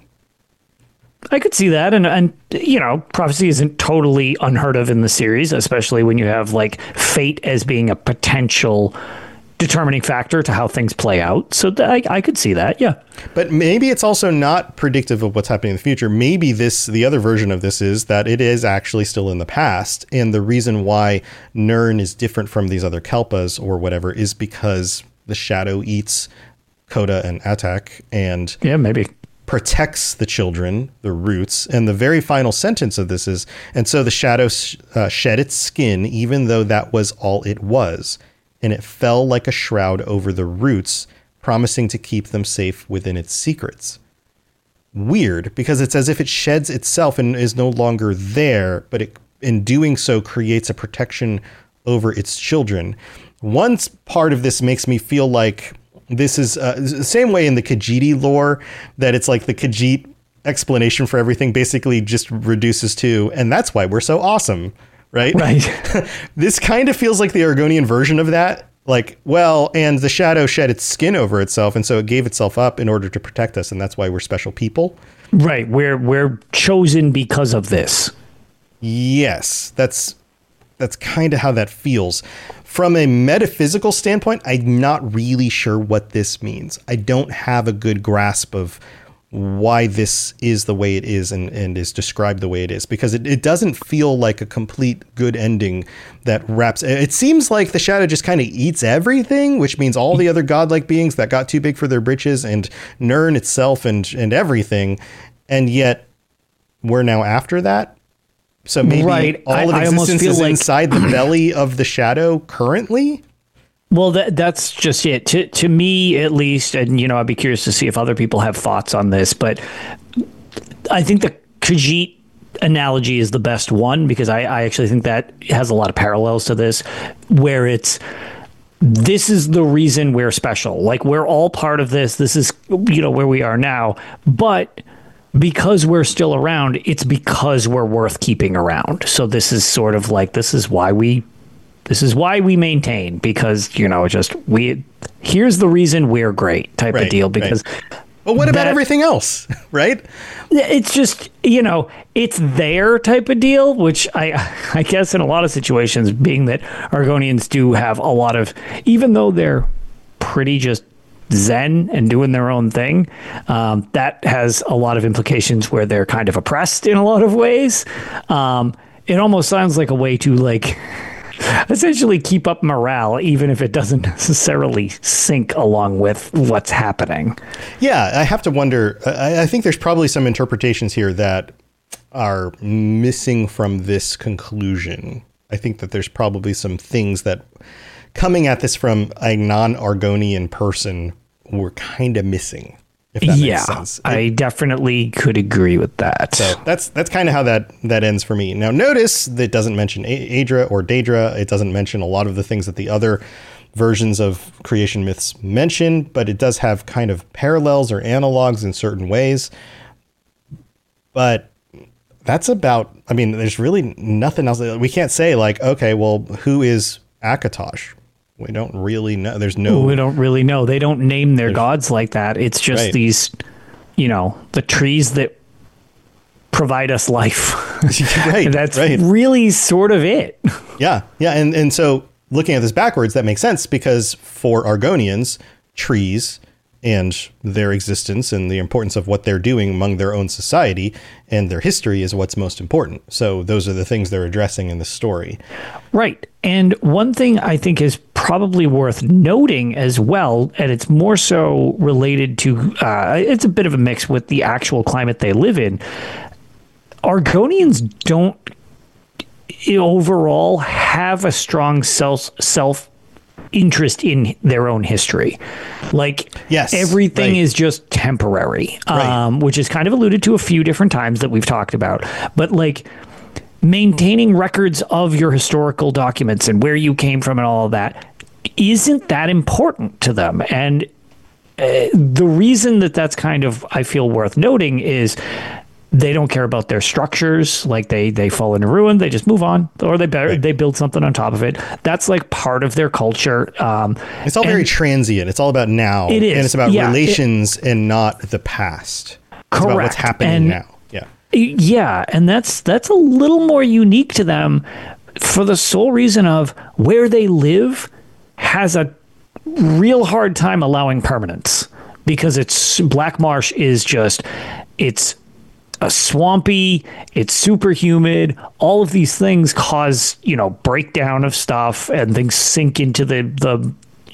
I could see that. And prophecy isn't totally unheard of in the series, especially when you have like fate as being a potential determining factor to how things play out. So I could see that. Yeah. But maybe it's also not predictive of what's happening in the future. Maybe the other version of this is that it is actually still in the past. And the reason why Nirn is different from these other Kelpas or whatever is because the shadow eats Koda and Atak and maybe protects the children, the roots. And the very final sentence of this is, and so the shadow shed its skin, even though that was all it was. And it fell like a shroud over the roots, promising to keep them safe within its secrets. Weird, because it's as if it sheds itself and is no longer there, but it, in doing so, creates a protection over its children. One part of this makes me feel like this is the same way in the Khajiit lore, that it's like the Khajiit explanation for everything basically just reduces to, and that's why we're so awesome. Right. This kind of feels like the Argonian version of that. Like, well, and the shadow shed its skin over itself, and so it gave itself up in order to protect us, and that's why we're special people. Right. We're chosen because of this. Yes, that's kind of how that feels. From a metaphysical standpoint, I'm not really sure what this means. I don't have a good grasp of why this is the way it is and is described the way it is, because it doesn't feel like a complete good ending that wraps. It seems like the shadow just kind of eats everything, which means all the other godlike beings that got too big for their britches, and Nirn itself and everything. And yet we're now after that. So maybe all of existence is like inside the belly of the shadow currently. Well, that's just it. To me, at least, and, you know, I'd be curious to see if other people have thoughts on this, but I think the Khajiit analogy is the best one, because I actually think that has a lot of parallels to this, where this is the reason we're special. Like, we're all part of this. This is, you know, where we are now. But because we're still around, it's because we're worth keeping around. So this is sort of like, this is why we maintain, because, you know, here's the reason we're great type of deal. Because, but what about everything else, right? It's just, you know, it's their type of deal, which I guess in a lot of situations, being that Argonians do have a lot of, even though they're pretty just zen and doing their own thing, that has a lot of implications where they're kind of oppressed in a lot of ways. It almost sounds like a way to, like, essentially keep up morale, even if it doesn't necessarily sync along with what's happening. Yeah, I have to wonder. I think there's probably some interpretations here that are missing from this conclusion. I think that there's probably some things that, coming at this from a non-Argonian person, we're kind of missing, if that makes sense. I definitely could agree with that. So that's kind of how that ends for me. Now, notice that it doesn't mention Aedra or Daedra. It doesn't mention a lot of the things that the other versions of creation myths mention, but it does have kind of parallels or analogs in certain ways. But that's about, I mean, there's really nothing else. We can't say, like, okay, well, who is Akatosh? We don't really know. We don't really know. They don't name their gods like that. It's just these, you know, the trees that provide us life. That's really sort of it. Yeah. Yeah. And so looking at this backwards, that makes sense, because for Argonians, trees and their existence and the importance of what they're doing among their own society and their history is what's most important. So those are the things they're addressing in the story. Right. And one thing I think is probably worth noting as well, and it's more so related to, it's a bit of a mix with the actual climate they live in. Argonians don't overall have a strong self interest in their own history. Like, everything is just temporary, which is kind of alluded to a few different times that we've talked about. But, like, maintaining records of your historical documents and where you came from and all of that isn't that important to them. And the reason that's kind of, I feel, worth noting is they don't care about their structures. Like, they fall into ruin, they just move on, or they build something on top of it. That's like part of their culture. It's all very transient. It's all about now. It is. And it's about relations and not the past. It's about what's happening now. Yeah. And that's a little more unique to them, for the sole reason of where they live has a real hard time allowing permanence, because Black Marsh is just, it's a swampy, it's super humid. All of these things cause, you know, breakdown of stuff, and things sink into the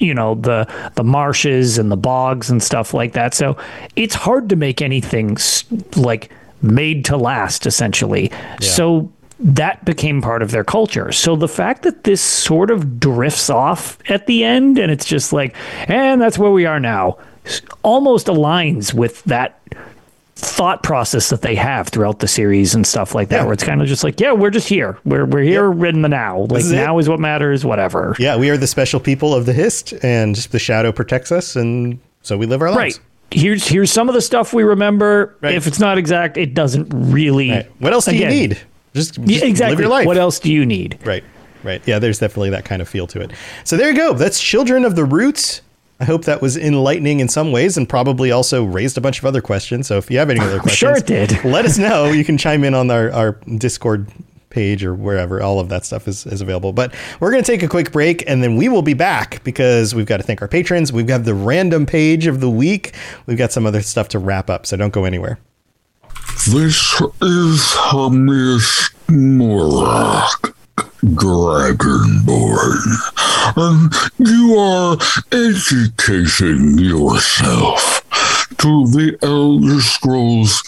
marshes and the bogs and stuff like that. So it's hard to make anything like made to last, essentially. Yeah. So that became part of their culture. So the fact that this sort of drifts off at the end, and it's just like, and that's where we are now, almost aligns with that thought process that they have throughout the series and stuff like that, where it's kind of just like, we're just here. We're here in the now. Like, now is what matters, whatever. Yeah, we are the special people of the Hist, and the shadow protects us, and so we live our lives. Right. Here's some of the stuff we remember. Right. If it's not exact, it doesn't really... Right. What else do you need? Just exactly. Live your life. What else do you need? Right. Yeah, there's definitely that kind of feel to it. So there you go. That's Children of the Roots. I hope that was enlightening in some ways, and probably also raised a bunch of other questions. So if you have any other questions, sure it did. Let us know. You can chime in on our Discord page or wherever. All of that stuff is available. But we're going to take a quick break, and then we will be back because we've got to thank our patrons. We've got the random page of the week. We've got some other stuff to wrap up, so don't go anywhere. This is Hamis Morak, Dragonborn, and you are educating yourself to the Elder Scrolls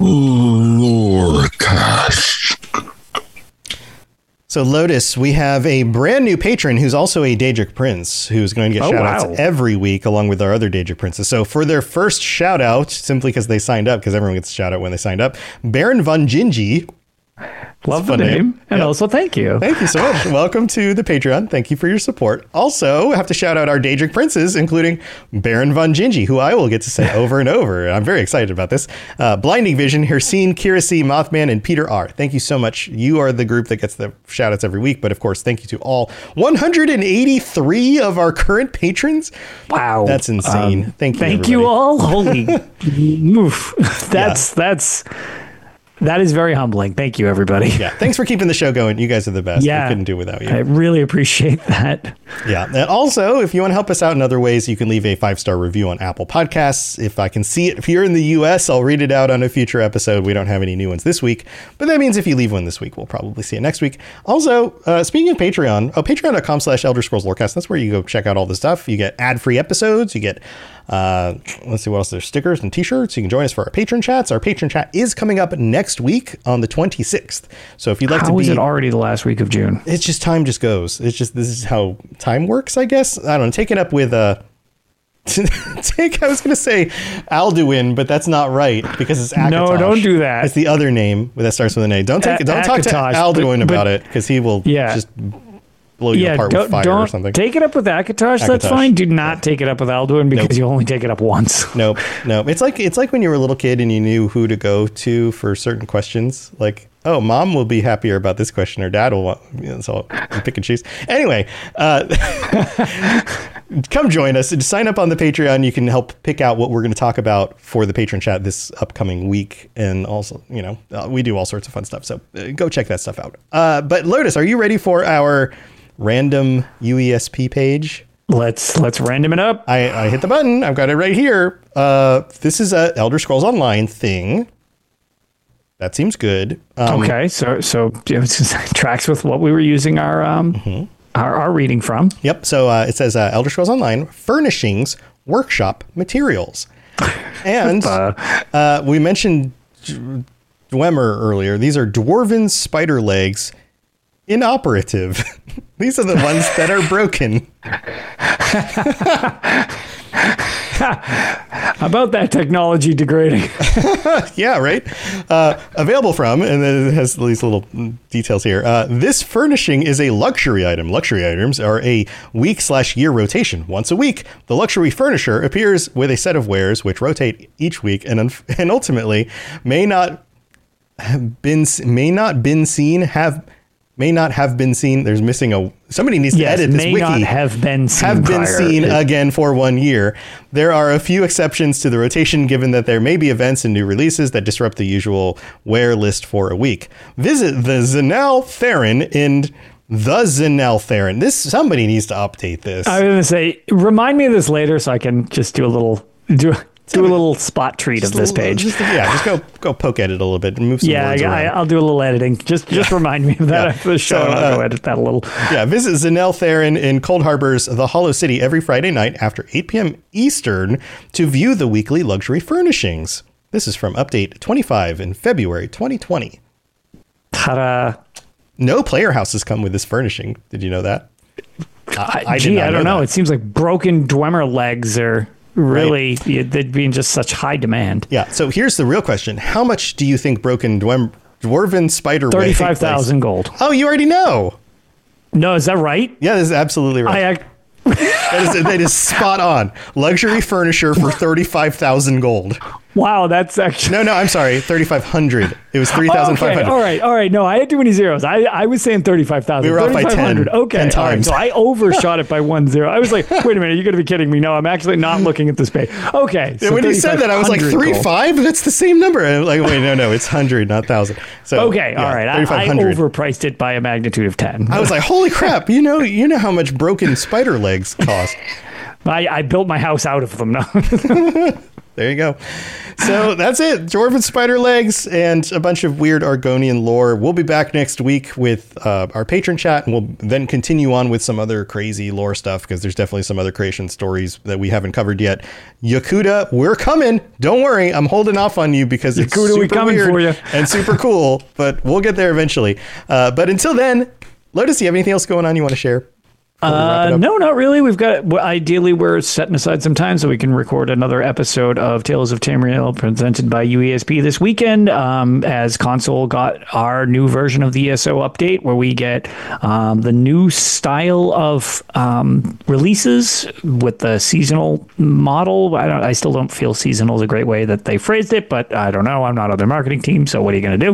Lorecast. So, Lotus, we have a brand new patron who's also a Daedric Prince who's going to get shout-outs every week along with our other Daedric Princes. So, for their first shout-out, simply because they signed up, because everyone gets a shout-out when they signed up, Baron Von Gingy. Love the name. And also thank you. Thank you so much. Welcome to the Patreon. Thank you for your support. Also, I have to shout out our Daedric Princes, including Baron Von Gingy, who I will get to say over and over. I'm very excited about this. Blinding Vision, Hirsine, Kirasi, Mothman, and Peter R. Thank you so much. You are the group that gets the shout outs every week. But of course, thank you to all 183 of our current patrons. Wow. That's insane. Thank you. Thank you all. Holy oof. That is very humbling. Thank you, everybody. Yeah. Thanks for keeping the show going. You guys are the best. Yeah. I couldn't do it without you. I really appreciate that. Yeah. And also, if you want to help us out in other ways, you can leave a 5-star review on Apple Podcasts. If I can see it here in the US, I'll read it out on a future episode. We don't have any new ones this week, but that means if you leave one this week, we'll probably see it next week. Also, speaking of Patreon, patreon.com/Elder Scrolls Lorecast. That's where you go check out all the stuff. You get ad-free episodes. You get let's see what else. There's stickers and t-shirts. You can join us for our patron chats. Our patron chat is coming up next week on the 26th. So if you'd like How is it already the last week of June? It's just time just goes. It's just, this is how time works, I guess. I don't know. Take it up with I was going to say Alduin, but that's not right because it's Akatosh. No, don't do that. It's the other name that starts with an A. Don't talk to Alduin about it because he will just blow you apart with fire or something. Take it up with Akatosh. That's fine. Do not take it up with Alduin because you only take it up once. Nope. It's like when you were a little kid and you knew who to go to for certain questions. Like, oh, mom will be happier about this question, or dad will want. So you pick and choose. Anyway, come join us and sign up on the Patreon. You can help pick out what we're going to talk about for the patron chat this upcoming week. And also, we do all sorts of fun stuff. So go check that stuff out. But Lotus, are you ready for our random UESP page? Let's random it up. I hit the button. I've got it right here. This is a Elder Scrolls Online thing. That seems good. Okay, so it tracks with what we were using our reading from. Yep. So it says Elder Scrolls Online furnishings workshop materials, and we mentioned Dwemer earlier. These are dwarven spider legs, inoperative. These are the ones that are broken. About that technology degrading. Yeah, right. Available from, and then it has these little details here. This furnishing is a luxury item. Luxury items are a week/year rotation. Once a week, the luxury furnisher appears with a set of wares which rotate each week and ultimately may not have been seen. There's missing somebody needs to edit this wiki. May not have been seen again for 1 year. There are a few exceptions to the rotation, given that there may be events and new releases that disrupt the usual wear list for a week. Visit the Zenel Theron in the Zenel Theron. Somebody needs to update this. I was going to say, remind me of this later so I can just do a little spot treat of this page. Just go poke at it a little bit and move some words around. I'll do a little editing. Just remind me of that after the show. I'll go edit that a little. Yeah, visit Zenel Theron in Cold Harbor's The Hollow City every Friday night after 8 p.m. Eastern to view the weekly luxury furnishings. This is from Update 25 in February 2020. Ta-da. No player houses come with this furnishing. Did you know that? I don't know. It seems like broken Dwemer legs are really, they'd be in just such high demand. Yeah. So here's the real question. How much do you think broken dwarven spider 35,000 gold. Oh, you already know. No, is that right? Yeah, that is absolutely right. That is spot on. Luxury furniture for 35,000 gold. Wow, that's actually... No, I'm sorry. 3,500. It was 3,500. Okay, all right. No, I had too many zeros. I was saying 35,000. We were off by 10. Okay, 10 times. all right, so I overshot it by 1 0. I was like, wait a minute, you're going to be kidding me. No, I'm actually not looking at this page. Okay. So when you said that, I was like, 3.5? That's the same number. And I'm like, wait, no, it's 100, not 1,000. So, okay, all right. I overpriced it by a magnitude of 10. I was like, holy crap. You know how much broken spider legs cost. I built my house out of them now. There you go. So that's it. Dwarven spider legs and a bunch of weird Argonian lore. We'll be back next week with our patron chat, and we'll then continue on with some other crazy lore stuff, because there's definitely some other creation stories that we haven't covered yet. Yakuda, we're coming. Don't worry. I'm holding off on you because it's Yakuda, super weird for you. and super cool, but we'll get there eventually. But until then, Lotus, do you have anything else going on you want to share? No, not really. Ideally, we're setting aside some time so we can record another episode of Tales of Tamriel presented by UESP this weekend, as console got our new version of the ESO update, where we get the new style of releases with the seasonal model. I still don't feel seasonal is a great way that they phrased it, but I don't know. I'm not on their marketing team, so what are you going to do?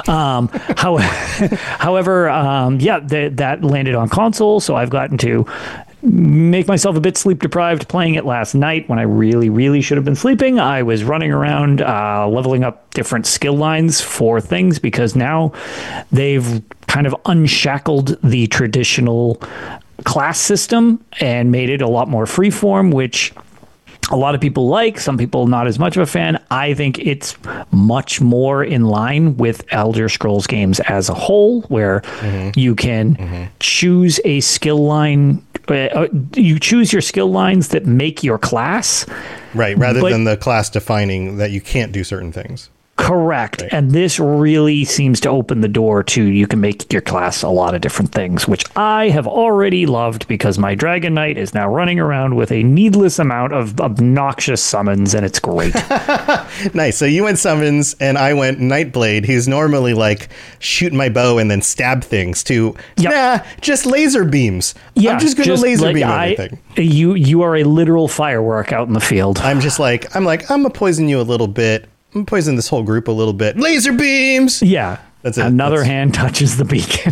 However, that landed on console, so I've gotten to make myself a bit sleep deprived playing it last night when I really should have been sleeping. I was running around leveling up different skill lines for things, because now they've kind of unshackled the traditional class system and made it a lot more freeform, which a lot of people like. Some people not as much of a fan. I think it's much more in line with Elder Scrolls games as a whole, where you can choose a skill line. You choose your skill lines that make your class. Right, rather than the class defining that you can't do certain things. Correct. Right. And this really seems to open the door to, you can make your class a lot of different things, which I have already loved, because my Dragon Knight is now running around with a needless amount of obnoxious summons, and it's great. Nice. So you went summons and I went Nightblade, who's normally like shoot my bow and then stab things, to just laser beams. I'm just going to laser beam everything. You are a literal firework out in the field. I'm going to poison you a little bit. I'm going to poison this whole group a little bit. Laser beams! Yeah. That's it. Another hand touches the beacon.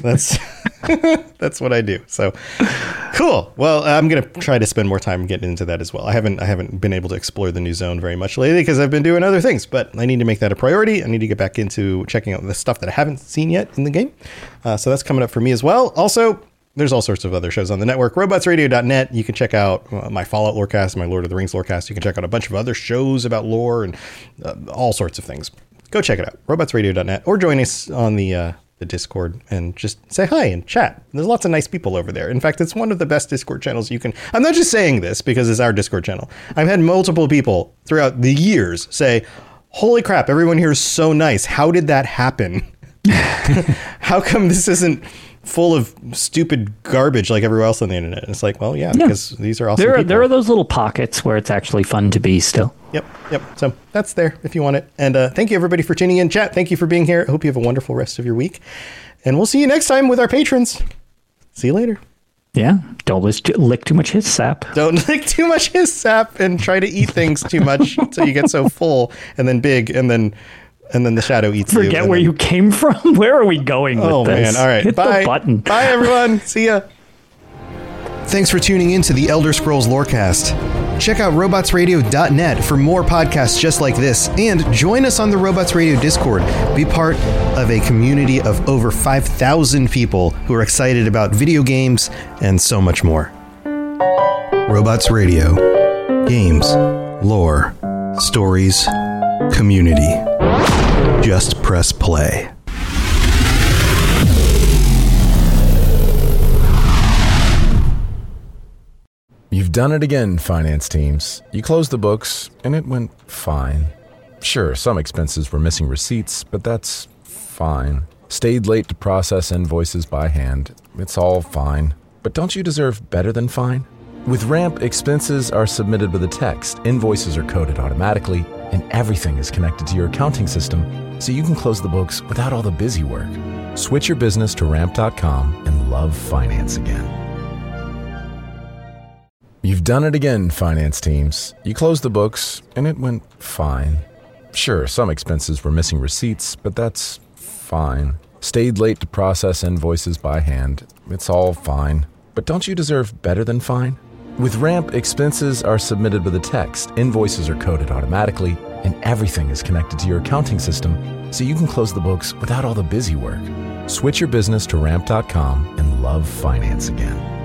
That's what I do. So cool. Well, I'm going to try to spend more time getting into that as well. I haven't been able to explore the new zone very much lately because I've been doing other things, but I need to make that a priority. I need to get back into checking out the stuff that I haven't seen yet in the game. So that's coming up for me as well. Also, there's all sorts of other shows on the network. Robotsradio.net. You can check out my Fallout Lorecast, my Lord of the Rings Lorecast. You can check out a bunch of other shows about lore and all sorts of things. Go check it out. Robotsradio.net, or join us on the Discord and just say hi and chat. There's lots of nice people over there. In fact, it's one of the best Discord channels you can. I'm not just saying this because it's our Discord channel. I've had multiple people throughout the years say, "Holy crap, everyone here is so nice. How did that happen? How come this isn't full of stupid garbage like everywhere else on the internet?" And it's like, well, yeah, because these are awesome people. There are those little pockets where it's actually fun to be still. Yep. So that's there if you want it. And thank you, everybody, for tuning in. Chat, thank you for being here. I hope you have a wonderful rest of your week. And we'll see you next time with our patrons. See you later. Yeah. Don't lick too much his sap. Don't lick too much his sap and try to eat things too much so you get so full and then big and then the shadow eats you. Forget where you came from? Where are we going with this? Oh, man. All right. Hit Bye. the button. Bye, everyone. See ya. Thanks for tuning in to the Elder Scrolls Lorecast. Check out robotsradio.net for more podcasts just like this, and join us on the Robots Radio Discord. Be part of a community of over 5,000 people who are excited about video games and so much more. Robots Radio. Games, lore, stories, community. Just press play. You've done it again, finance teams. You closed the books, and it went fine. Sure, some expenses were missing receipts, but that's fine. Stayed late to process invoices by hand. It's all fine. But don't you deserve better than fine? With Ramp, expenses are submitted with a text, invoices are coded automatically, and everything is connected to your accounting system, so you can close the books without all the busy work. Switch your business to Ramp.com and love finance again. You've done it again, finance teams. You closed the books, and it went fine. Sure, some expenses were missing receipts, but that's fine. Stayed late to process invoices by hand. It's all fine. But don't you deserve better than fine? With Ramp, expenses are submitted with a text, invoices are coded automatically, and everything is connected to your accounting system, so you can close the books without all the busy work. Switch your business to Ramp.com and love finance again.